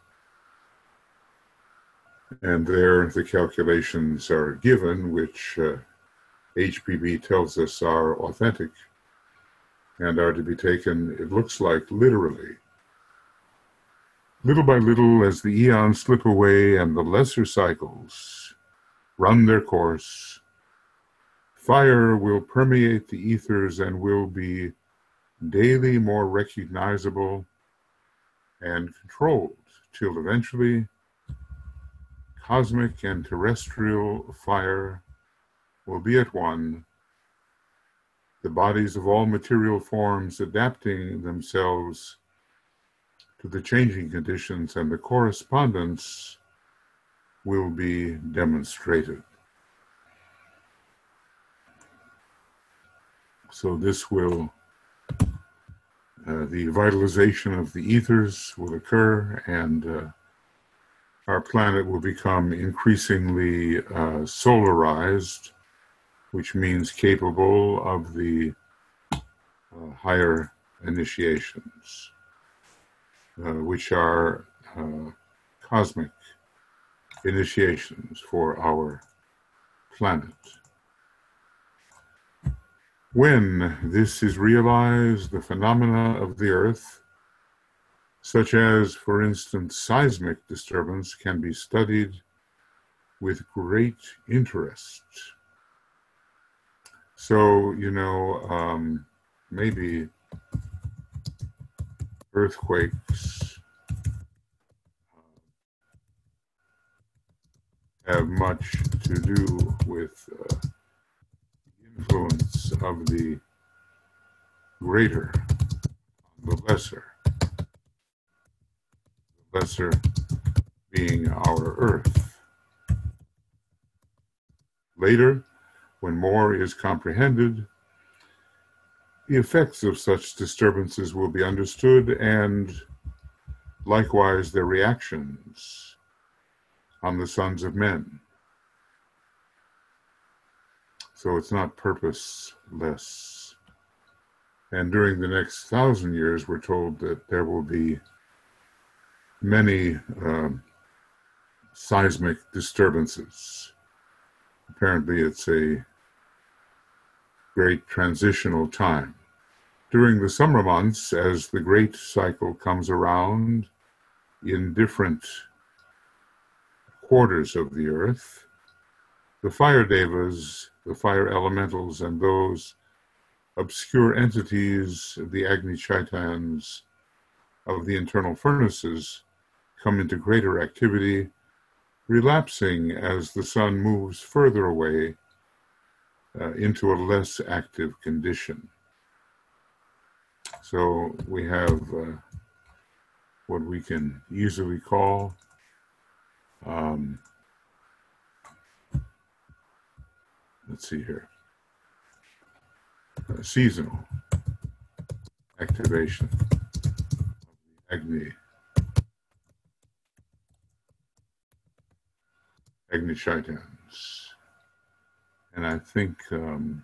And there the calculations are given, which uh, H P B tells us are authentic and are to be taken, it looks like, literally. Little by little, as the eons slip away and the lesser cycles run their course, fire will permeate the ethers and will be daily more recognizable and controlled, till eventually cosmic and terrestrial fire will be at one, the bodies of all material forms adapting themselves to the changing conditions, and the correspondence will be demonstrated. So this will, uh, the vitalization of the ethers will occur, and uh, our planet will become increasingly uh, solarized, which means capable of the uh, higher initiations, uh, which are uh, cosmic initiations for our planet. When this is realized, the phenomena of the Earth, such as, for instance, seismic disturbance, can be studied with great interest. So, you know, um, maybe earthquakes have much to do with uh, the influence of the greater on the lesser, the lesser being our Earth. Later, when more is comprehended, the effects of such disturbances will be understood, and likewise their reactions on the sons of men. So it's not purposeless. And during the next thousand years, we're told that there will be many uh, seismic disturbances. Apparently, it's a great transitional time. During the summer months, as the great cycle comes around in different quarters of the earth, the fire devas, the fire elementals, and those obscure entities, the Agni Chaitans of the internal furnaces, come into greater activity, relapsing as the sun moves further away uh, into a less active condition. So we have uh, what we can easily call um, let's see here, uh, seasonal activation of the Agni, Agni Chaitans. And I think, um,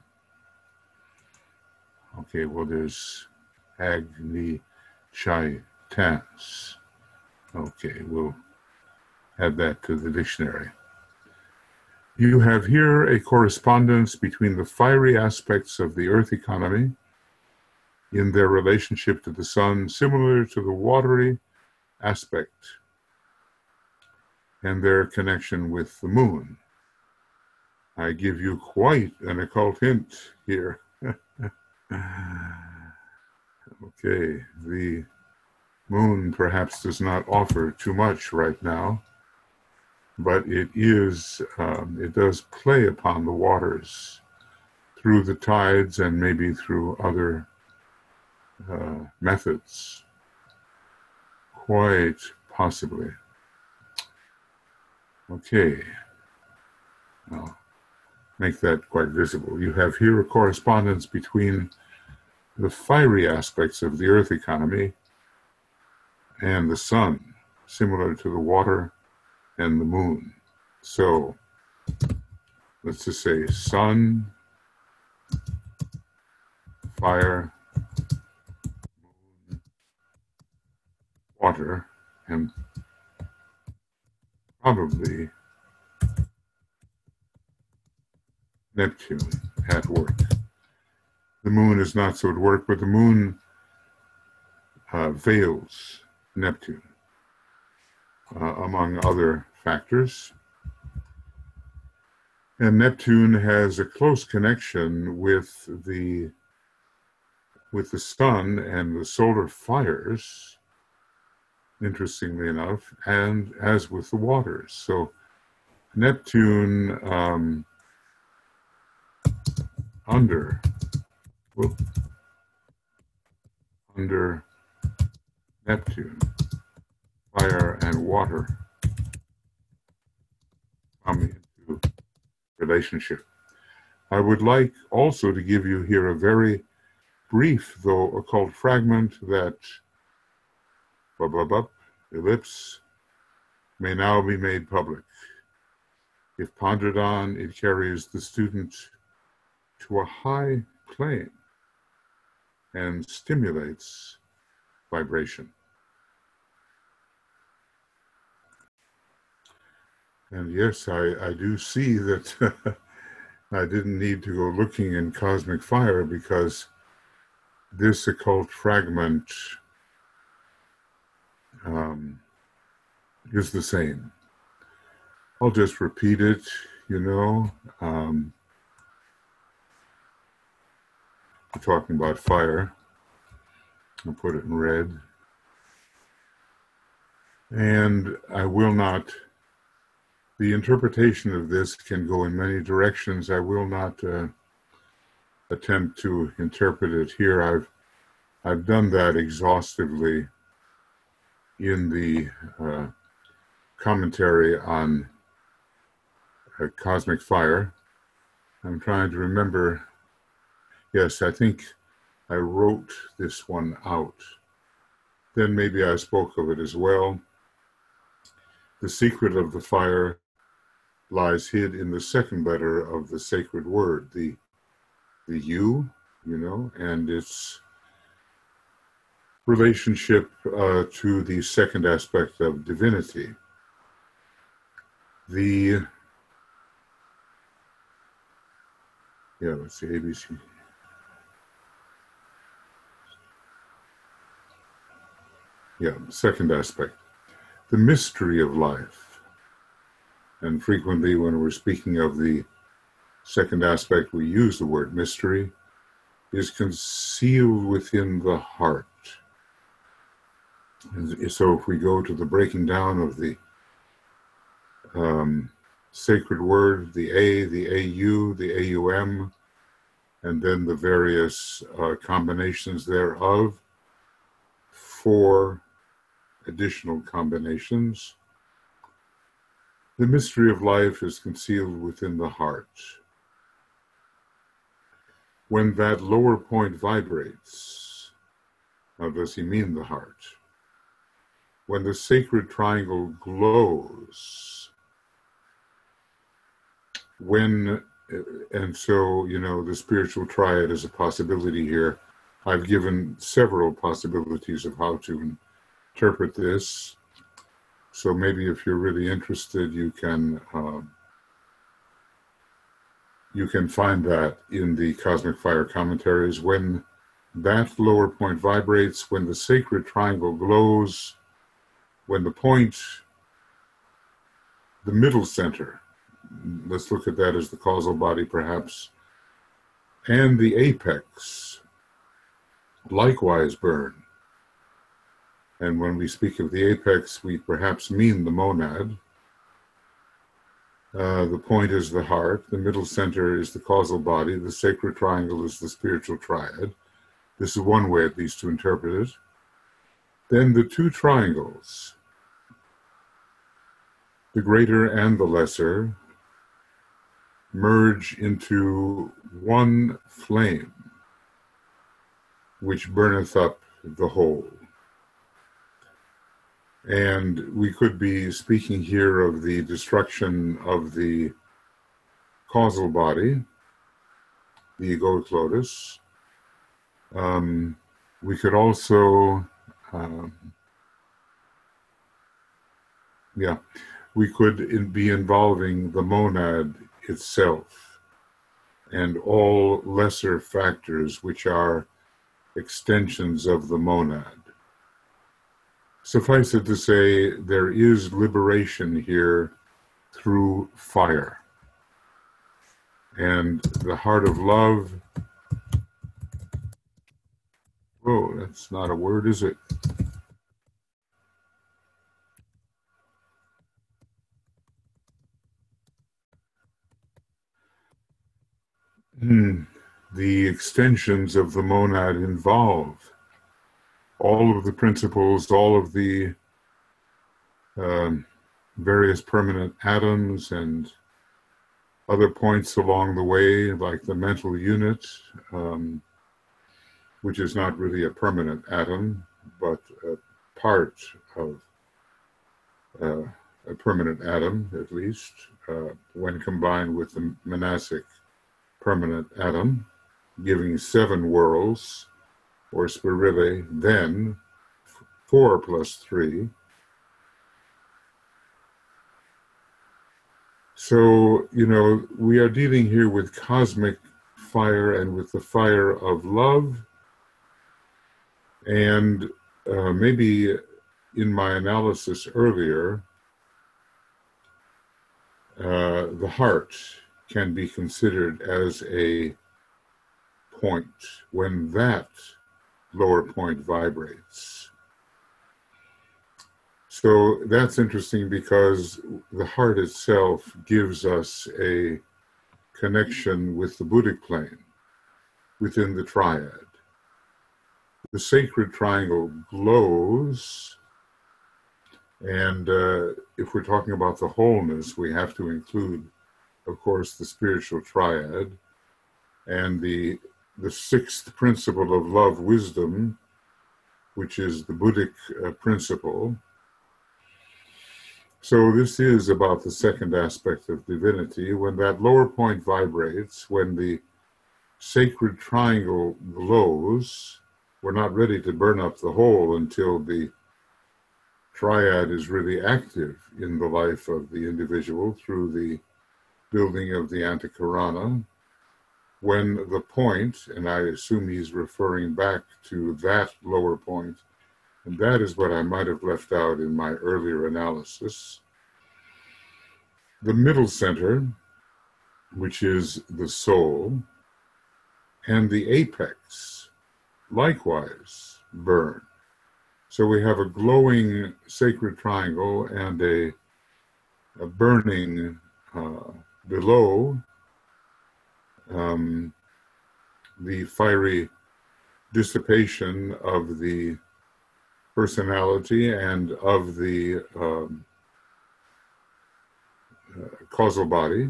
okay, well, there's Agni Chaitans. Okay, we'll add that to the dictionary. You have here a correspondence between the fiery aspects of the earth economy in their relationship to the sun, similar to the watery aspect, and their connection with the moon. I give you quite an occult hint here. Okay, the moon perhaps does not offer too much right now, but it is, um, it does play upon the waters through the tides and maybe through other uh, methods, quite possibly. Okay, I'll make that quite visible. You have here a correspondence between the fiery aspects of the earth economy and the sun, similar to the water and the moon. So let's just say sun, fire, moon, water, and probably Neptune at work. The moon is not so at work, but the moon uh, veils Neptune, uh, among other factors. And Neptune has a close connection with the with the sun and the solar fires, interestingly enough, and as with the waters. So Neptune um, under whoop, under Neptune, fire and water come into relationship. I would like also to give you here a very brief, though occult fragment that blah, blah, blah, ellipse, may now be made public. If pondered on, it carries the student to a high plane and stimulates vibration. And yes, I, I do see that I didn't need to go looking in cosmic fire, because this occult fragment um, is the same. I'll just repeat it, you know. Um, we're talking about fire. I'll put it in red. And I will not The interpretation of this can go in many directions. I will not uh, attempt to interpret it here. I've I've done that exhaustively in the uh, commentary on uh, Cosmic Fire. I'm trying to remember. Yes, I think I wrote this one out. Then maybe I spoke of it as well. The secret of the fire lies hid in the second letter of the sacred word, the the U, you know, and its relationship uh, to the second aspect of divinity. The, yeah, let's see, A B C. Yeah, second aspect. The mystery of life. And frequently when we're speaking of the second aspect, we use the word mystery, is concealed within the heart. And so if we go to the breaking down of the um, sacred word, the A, the A U, the A U M, and then the various uh, combinations thereof, four additional combinations. The mystery of life is concealed within the heart. When that lower point vibrates, now does he mean the heart? When the sacred triangle glows, when, and so, you know, the spiritual triad is a possibility here. I've given several possibilities of how to interpret this. So maybe if you're really interested, you can uh, you can find that in the Cosmic Fire commentaries. When that lower point vibrates, when the sacred triangle glows, when the point, the middle center, let's look at that as the causal body perhaps, and the apex likewise burn. And when we speak of the apex, we perhaps mean the monad. Uh, the point is the heart, the middle center is the causal body, the sacred triangle is the spiritual triad. This is one way at least to interpret it. Then the two triangles, the greater and the lesser, merge into one flame, which burneth up the whole. And we could be speaking here of the destruction of the causal body, the egoic lotus. Um, we could also, um, yeah, we could in, be involving the monad itself and all lesser factors which are extensions of the monad. Suffice it to say, there is liberation here through fire. And the heart of love, oh, that's not a word, is it? Hmm. The extensions of the monad involve all of the principles, all of the um, various permanent atoms and other points along the way, like the mental unit, um, which is not really a permanent atom, but a part of uh, a permanent atom, at least, uh, when combined with the monastic permanent atom, giving seven worlds, or spirille, then four plus three. So, you know, we are dealing here with cosmic fire and with the fire of love. And uh, maybe in my analysis earlier, uh, the heart can be considered as a point. When that lower point vibrates, So that's interesting because the heart itself gives us a connection with the Buddhic plane within the triad. The sacred triangle glows, and uh, if we're talking about the wholeness, we have to include, of course, the spiritual triad and the the sixth principle of love wisdom, which is the Buddhic uh, principle. So this is about the second aspect of divinity. When that lower point vibrates, when the sacred triangle glows, we're not ready to burn up the whole until the triad is really active in the life of the individual through the building of the Antakarana. When the point, and I assume he's referring back to that lower point, and that is what I might have left out in my earlier analysis, the middle center, which is the soul, and the apex likewise burn. So we have a glowing sacred triangle and a, a burning uh, below um, the fiery dissipation of the personality and of the um, uh, causal body.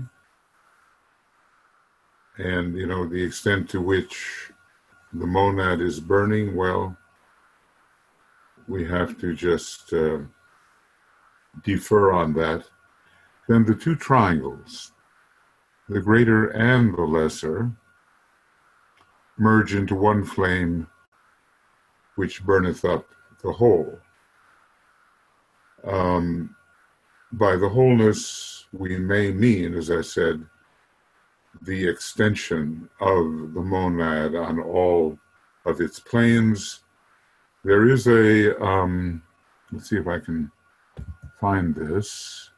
And, you know, the extent to which the monad is burning, well, we have to just uh, defer on that. Then the two triangles, the greater and the lesser, merge into one flame which burneth up the whole. Um, by the wholeness, we may mean, as I said, the extension of the monad on all of its planes. There is a, um, let's see if I can find this.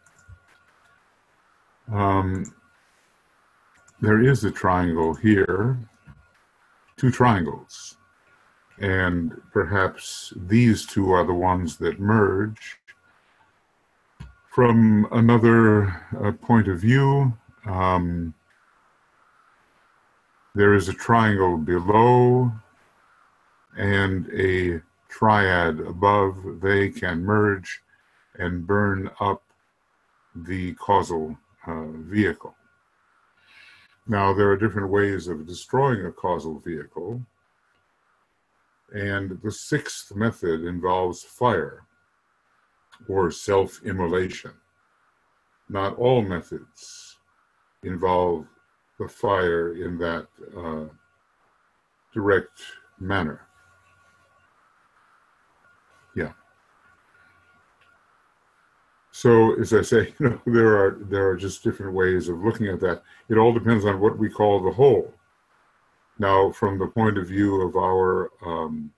Um, there is a triangle here, two triangles, and perhaps these two are the ones that merge. From another uh, point of view, um, there is a triangle below and a triad above. They can merge and burn up the causal uh, vehicle. Now, there are different ways of destroying a causal vehicle, and the sixth method involves fire or self-immolation. Not all methods involve the fire in that uh, direct manner. Yeah. So, as I say, you know, there are there are just different ways of looking at that. It all depends on what we call the whole. Now, from the point of view of our um,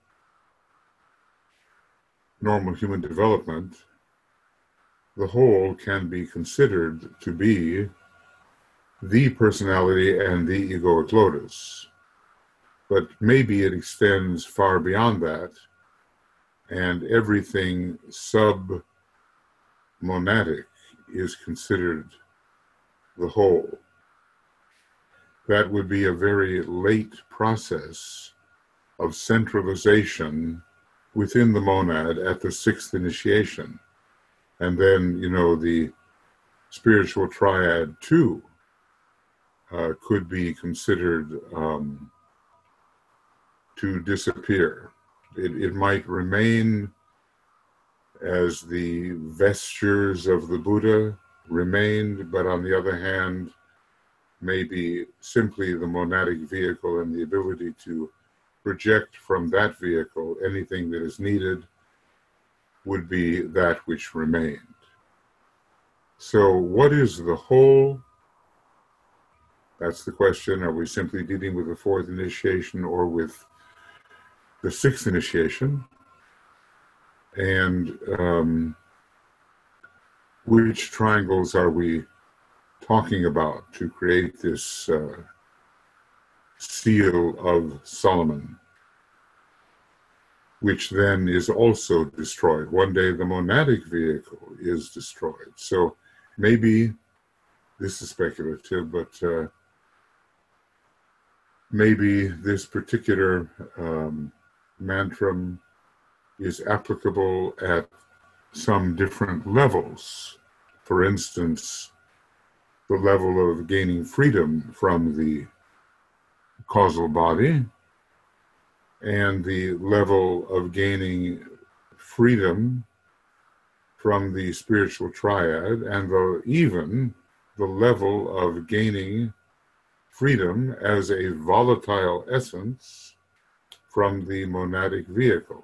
normal human development, the whole can be considered to be the personality and the egoic lotus. But maybe it extends far beyond that, and everything sub monadic is considered the whole. That would be a very late process of centralization within the monad at the sixth initiation. And then, you know, the spiritual triad too uh, could be considered um, to disappear. It, it might remain as the vestures of the Buddha remained, but on the other hand, maybe simply the monadic vehicle and the ability to project from that vehicle anything that is needed would be that which remained. So what is the whole? That's the question. Are we simply dealing with the fourth initiation or with the sixth initiation? And um, which triangles are we talking about to create this uh, seal of Solomon? which then is also destroyed. One day the monadic vehicle is destroyed. So maybe, this is speculative, but uh, maybe this particular um, mantram is applicable at some different levels. For instance, the level of gaining freedom from the causal body and the level of gaining freedom from the spiritual triad, and the, even the level of gaining freedom as a volatile essence from the monadic vehicle.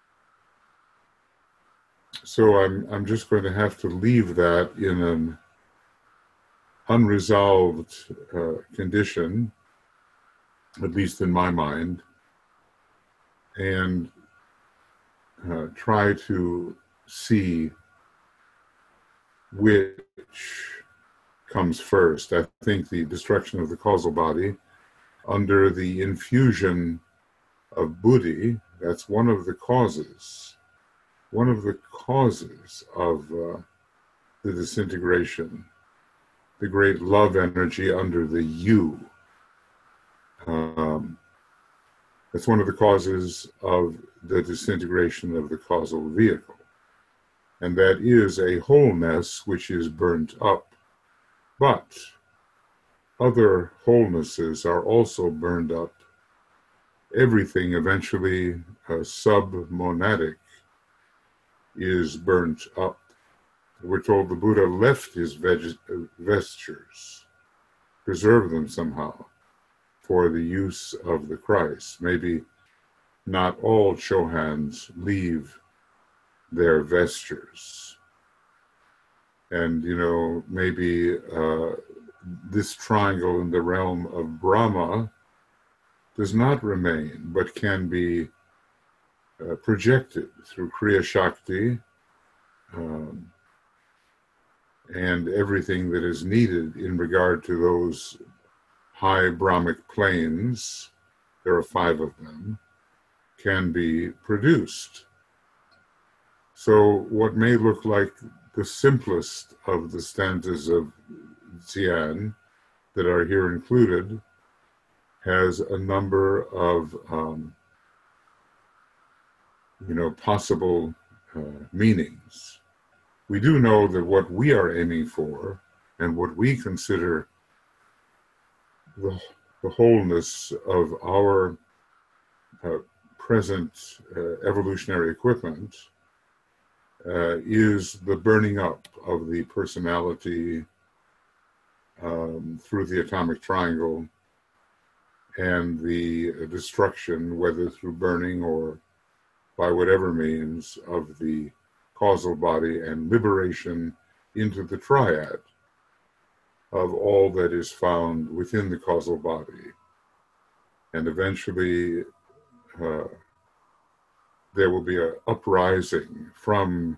So I'm I'm just going to have to leave that in an unresolved uh, condition, at least in my mind, and uh, try to see which comes first. I think the destruction of the causal body under the infusion of buddhi, that's one of the causes, one of the causes of uh, the disintegration, the great love energy under the you. Um, that's one of the causes of the disintegration of the causal vehicle. And that is a wholeness which is burnt up. But other wholenesses are also burned up. Everything eventually uh, sub-monadic is burnt up. We're told the Buddha left his veg- vestures, preserved them somehow for the use of the Christ. Maybe not all Chohans leave their vestures. And, you know, maybe uh, this triangle in the realm of Brahma does not remain, but can be uh, projected through Kriya Shakti um, and everything that is needed in regard to those high Brahmic planes, there are five of them, can be produced. So what may look like the simplest of the stanzas of Dzyan that are here included has a number of, um, you know, possible uh, meanings. We do know that what we are aiming for and what we consider the, the wholeness of our uh, present uh, evolutionary equipment uh, is the burning up of the personality um, through the atomic triangle, and the destruction, whether through burning or by whatever means, of the causal body, and liberation into the triad of all that is found within the causal body. And eventually uh, there will be an uprising from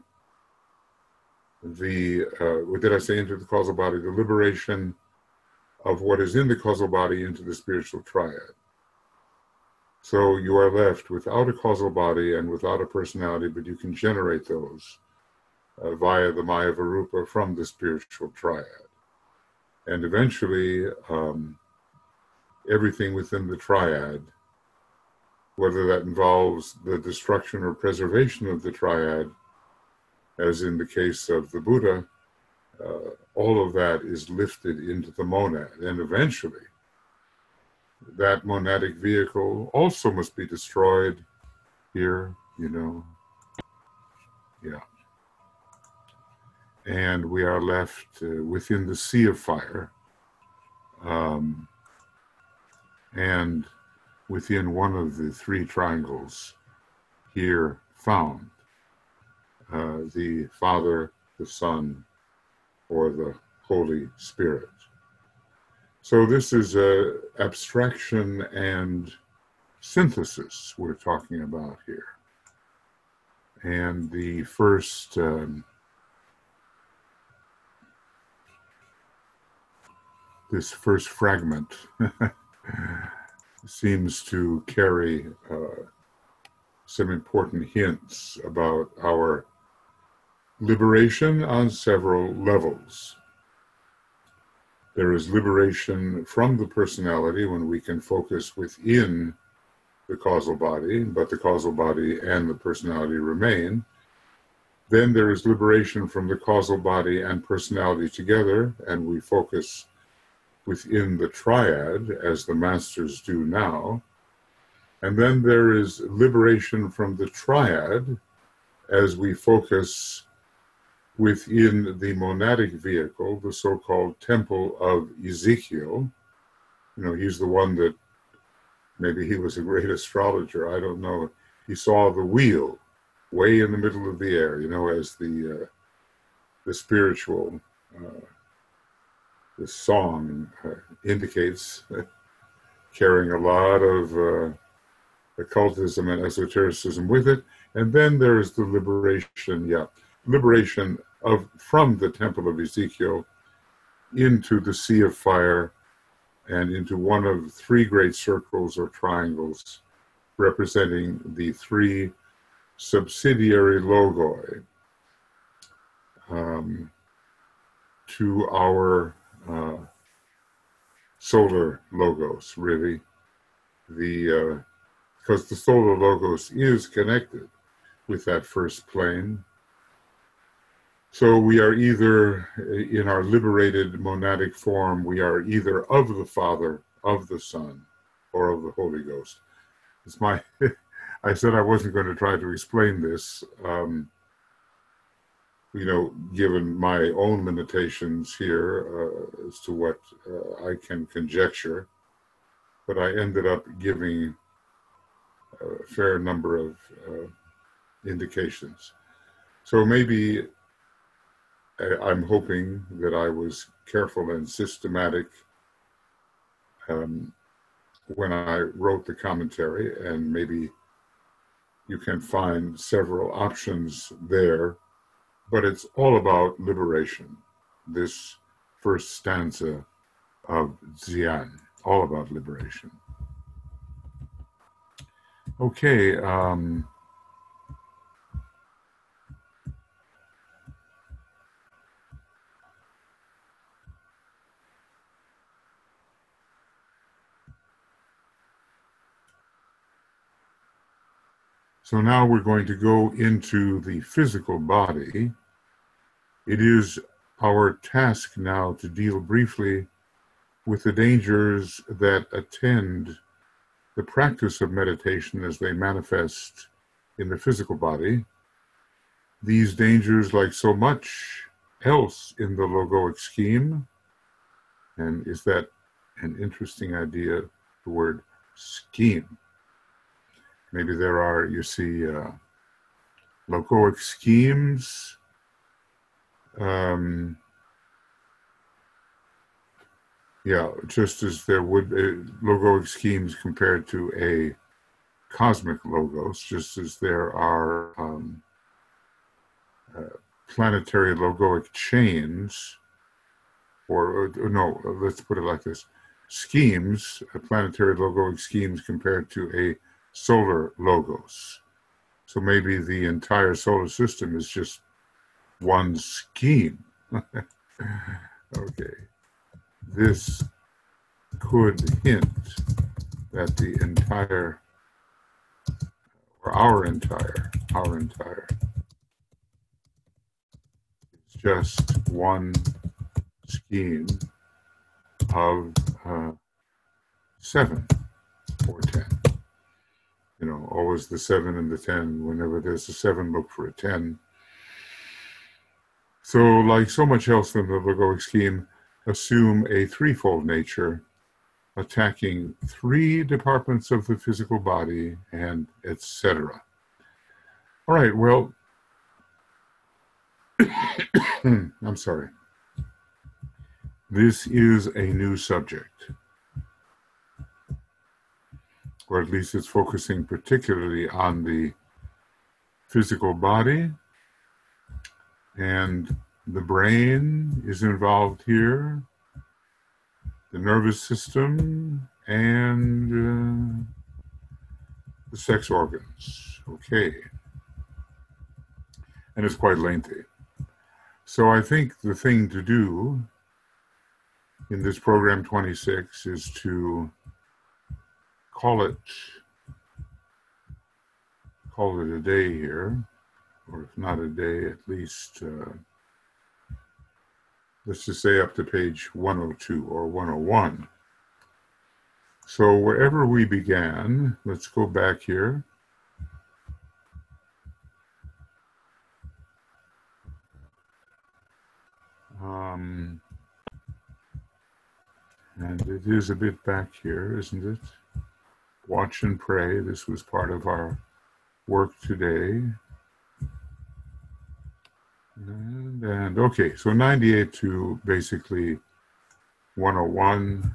the, uh, what did I say, into the causal body, the liberation of what is in the causal body into the spiritual triad. So you are left without a causal body and without a personality, but you can generate those uh, via the Maya Varupa from the spiritual triad. And eventually, um, everything within the triad, whether that involves the destruction or preservation of the triad, as in the case of the Buddha, uh, all of that is lifted into the monad. And eventually, that monadic vehicle also must be destroyed here, you know. Yeah. And we are left uh, within the sea of fire, um, and within one of the three triangles here found, uh, the Father, the Son, or the Holy Spirit. So this is a abstraction and synthesis we're talking about here. And the first um, this first fragment seems to carry uh, some important hints about our liberation on several levels. There is liberation from the personality when we can focus within the causal body, but the causal body and the personality remain. Then there is liberation from the causal body and personality together, and we focus within the triad, as the masters do now. And then there is liberation from the triad as we focus within the monadic vehicle, the so-called Temple of Ezekiel. You know, he's the one that, maybe he was a great astrologer, I don't know. He saw the wheel way in the middle of the air, you know, as the uh, the spiritual, uh, the song uh, indicates, uh, carrying a lot of uh, occultism and esotericism with it. And then there's the liberation, yeah, liberation of from the Temple of Ezekiel into the Sea of Fire and into one of three great circles or triangles representing the three subsidiary logoi um, to our uh, solar logos, really. The uh, because the solar logos is connected with that first plane. So we are either, in our liberated monadic form, we are either of the Father, of the Son, or of the Holy Ghost. It's my, I said I wasn't going to try to explain this, um, you know, given my own limitations here uh, as to what uh, I can conjecture, but I ended up giving a fair number of uh, indications. So maybe I'm hoping that I was careful and systematic um, when I wrote the commentary, and maybe you can find several options there, but it's all about liberation. This first stanza of Dzyan, all about liberation. Okay, um, so now we're going to go into the physical body. It is our task now to deal briefly with the dangers that attend the practice of meditation as they manifest in the physical body. These dangers, like so much else in the logoic scheme, and is that an interesting idea, the word scheme? Maybe there are, you see, uh, logoic schemes, um, yeah, just as there would be logoic schemes compared to a cosmic logos, just as there are um, uh, planetary logoic chains, or, or no, let's put it like this, schemes, uh, planetary logoic schemes compared to a solar logos. So maybe the entire solar system is just one scheme. Okay. This could hint that the entire, or our entire, our entire, is just one scheme of uh, seven or ten. You know, always the seven and the ten. Whenever there's a seven, look for a ten. So, like so much else in the logoic scheme, assume a threefold nature, attacking three departments of the physical body, and et cetera. All right, well, I'm sorry. This is a new subject, or at least it's focusing particularly on the physical body, and the brain is involved here, the nervous system, and uh, the sex organs. Okay. And it's quite lengthy. So I think the thing to do in this program twenty-six is to call it call it a day here, or if not a day, at least uh, let's just say up to page one oh two or one oh one. So wherever we began, let's go back here. Um, and it is a bit back here, isn't it? Watch and pray. This was part of our work today. And, and okay, so ninety-eight to basically one oh one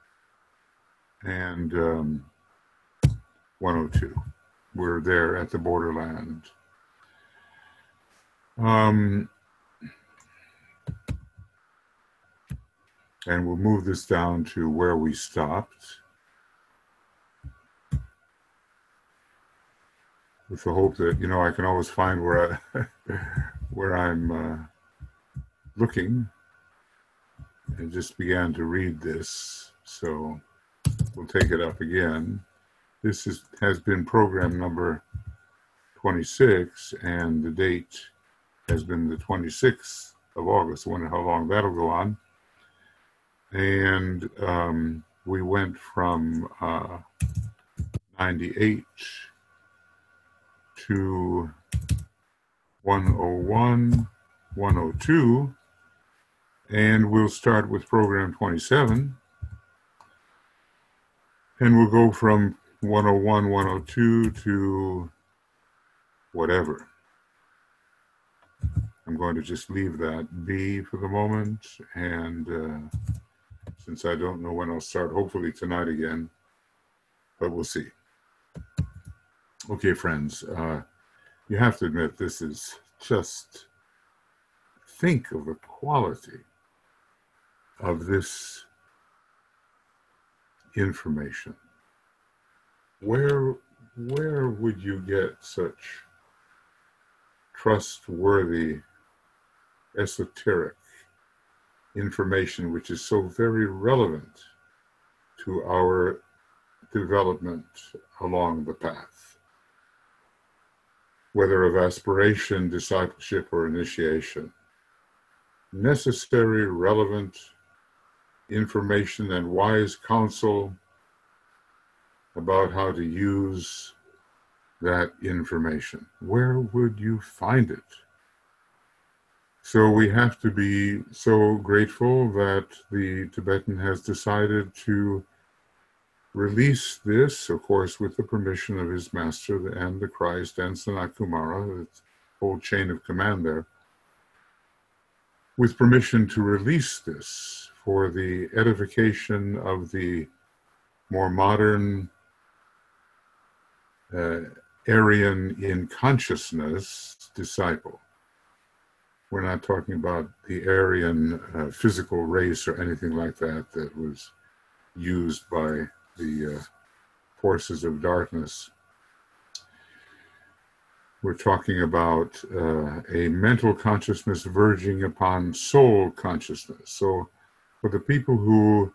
and um, one oh two. We're there at the borderland. Um, and we'll move this down to where we stopped, with the hope that, you know, I can always find where I where I'm uh, looking, and just began to read this. So we'll take it up again. This is has been program number twenty-six, and the date has been the twenty-sixth of August. I wonder how long that'll go on. And um, we went from uh, ninety-eight to one oh one, one oh two, and we'll start with program twenty-seven, and we'll go from one oh one, one oh two to whatever. I'm going to just leave that be for the moment, and uh, since I don't know when I'll start, hopefully tonight again, but we'll see. Okay, friends, uh, you have to admit, this is just, think of the quality of this information. Where, where would you get such trustworthy, esoteric information, which is so very relevant to our development along the path, whether of aspiration, discipleship, or initiation? Necessary, relevant information and wise counsel about how to use that information. Where would you find it? So we have to be so grateful that the Tibetan has decided to release this, of course, with the permission of his master and the Christ and Sanat Kumara, the whole chain of command there, with permission to release this for the edification of the more modern uh, Aryan in consciousness disciple. We're not talking about the Aryan uh, physical race or anything like that that was used by the uh, forces of darkness. We're talking about uh, a mental consciousness verging upon soul consciousness. So for the people who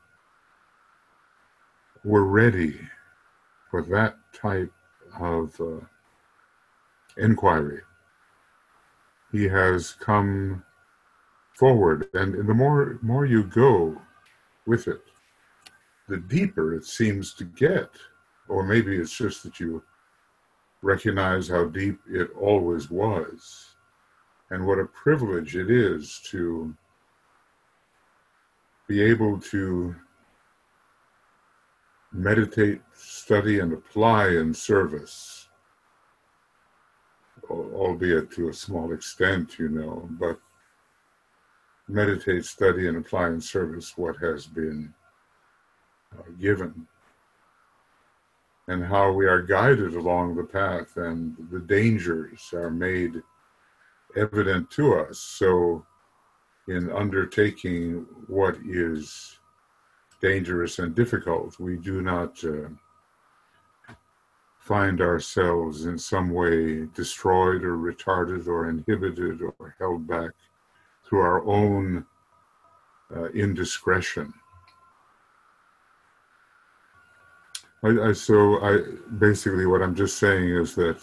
were ready for that type of uh, inquiry, he has come forward. And the more, more you go with it, the deeper it seems to get. Or maybe it's just that you recognize how deep it always was, and what a privilege it is to be able to meditate, study, and apply in service, albeit to a small extent, you know, but meditate, study, and apply in service what has been uh, given, and how we are guided along the path, and the dangers are made evident to us. So in undertaking what is dangerous and difficult, we do not uh, find ourselves in some way destroyed or retarded or inhibited or held back through our own uh, indiscretion. I, I, so I basically what I'm just saying is that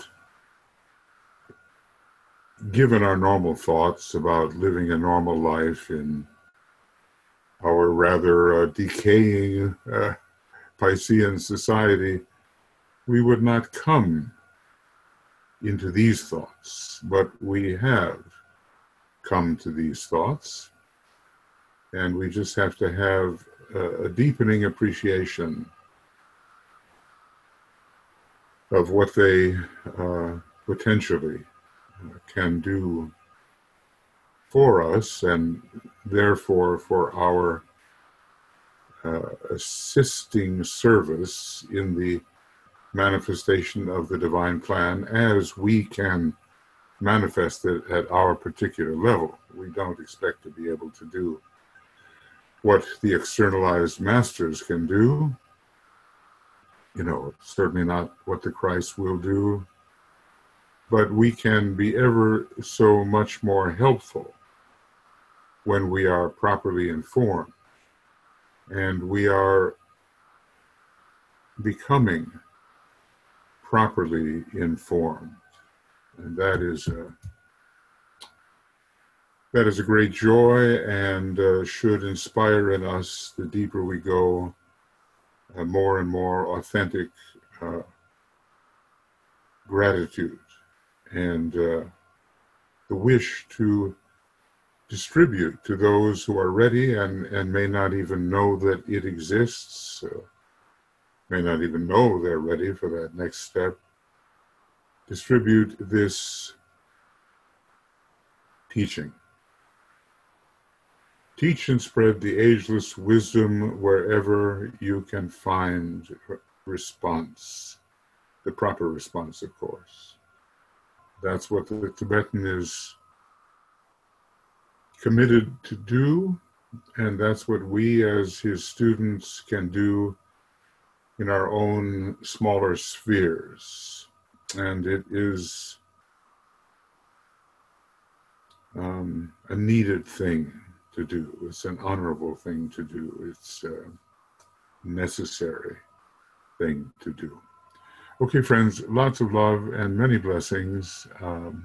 given our normal thoughts about living a normal life in our rather uh, decaying uh, Piscean society, we would not come into these thoughts, but we have come to these thoughts, and we just have to have a, a deepening appreciation of what they uh, potentially uh, can do for us, and therefore for our uh, assisting service in the manifestation of the divine plan as we can manifest it at our particular level. We don't expect to be able to do what the externalized masters can do, you know, certainly not what the Christ will do, but we can be ever so much more helpful when we are properly informed and we are becoming properly informed. And that is a, that is a great joy, and uh, should inspire in us, the deeper we go, uh, more and more authentic uh, gratitude and uh, the wish to distribute to those who are ready and, and may not even know that it exists, uh, may not even know they're ready for that next step. Distribute this teaching. Teach and spread the ageless wisdom wherever you can find response, the proper response, of course. That's what the Tibetan is committed to do, and that's what we as his students can do in our own smaller spheres. And it is um, a needed thing to do. It's an honorable thing to do. It's a necessary thing to do. Okay, friends, lots of love and many blessings. Um,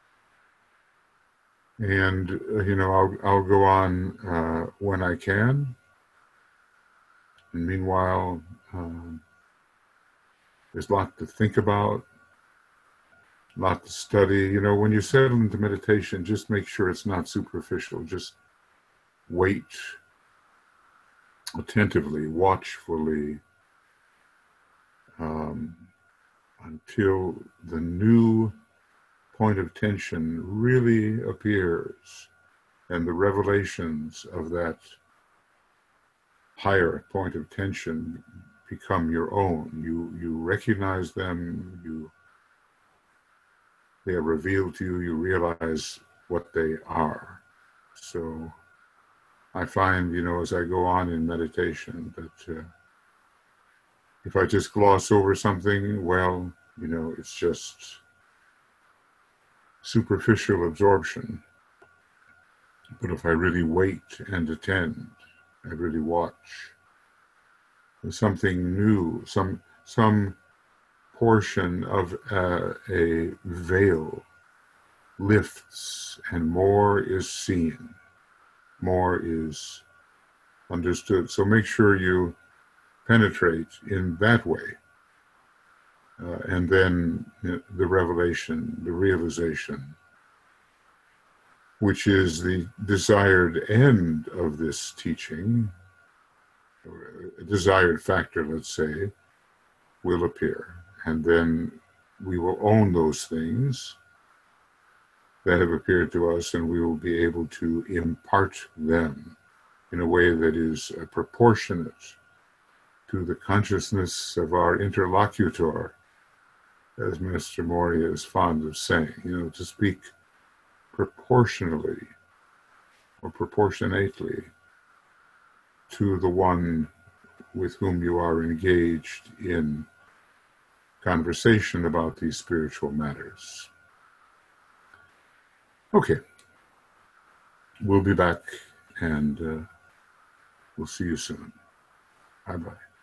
and, uh, you know, I'll, I'll go on uh, when I can. And meanwhile, um, there's a lot to think about, a lot to study. You know, when you settle into meditation, just make sure it's not superficial. Just wait attentively, watchfully, um, until the new point of tension really appears and the revelations of that higher point of tension become your own. You you recognize them, you they are revealed to you, you realize what they are. So I find, you know, as I go on in meditation, that uh, if I just gloss over something, well, you know, it's just superficial absorption. But if I really wait and attend, I really watch, there's something new, some some portion of uh, a veil lifts and more is seen, more is understood. So make sure you penetrate in that way. Uh, and then the revelation, the realization, which is the desired end of this teaching, or a desired factor, let's say, will appear. And then we will own those things that have appeared to us, and we will be able to impart them in a way that is uh, proportionate to the consciousness of our interlocutor, as Mister Moria is fond of saying, you know, to speak proportionally or proportionately to the one with whom you are engaged in conversation about these spiritual matters. Okay. We'll be back, and uh, we'll see you soon. Bye-bye.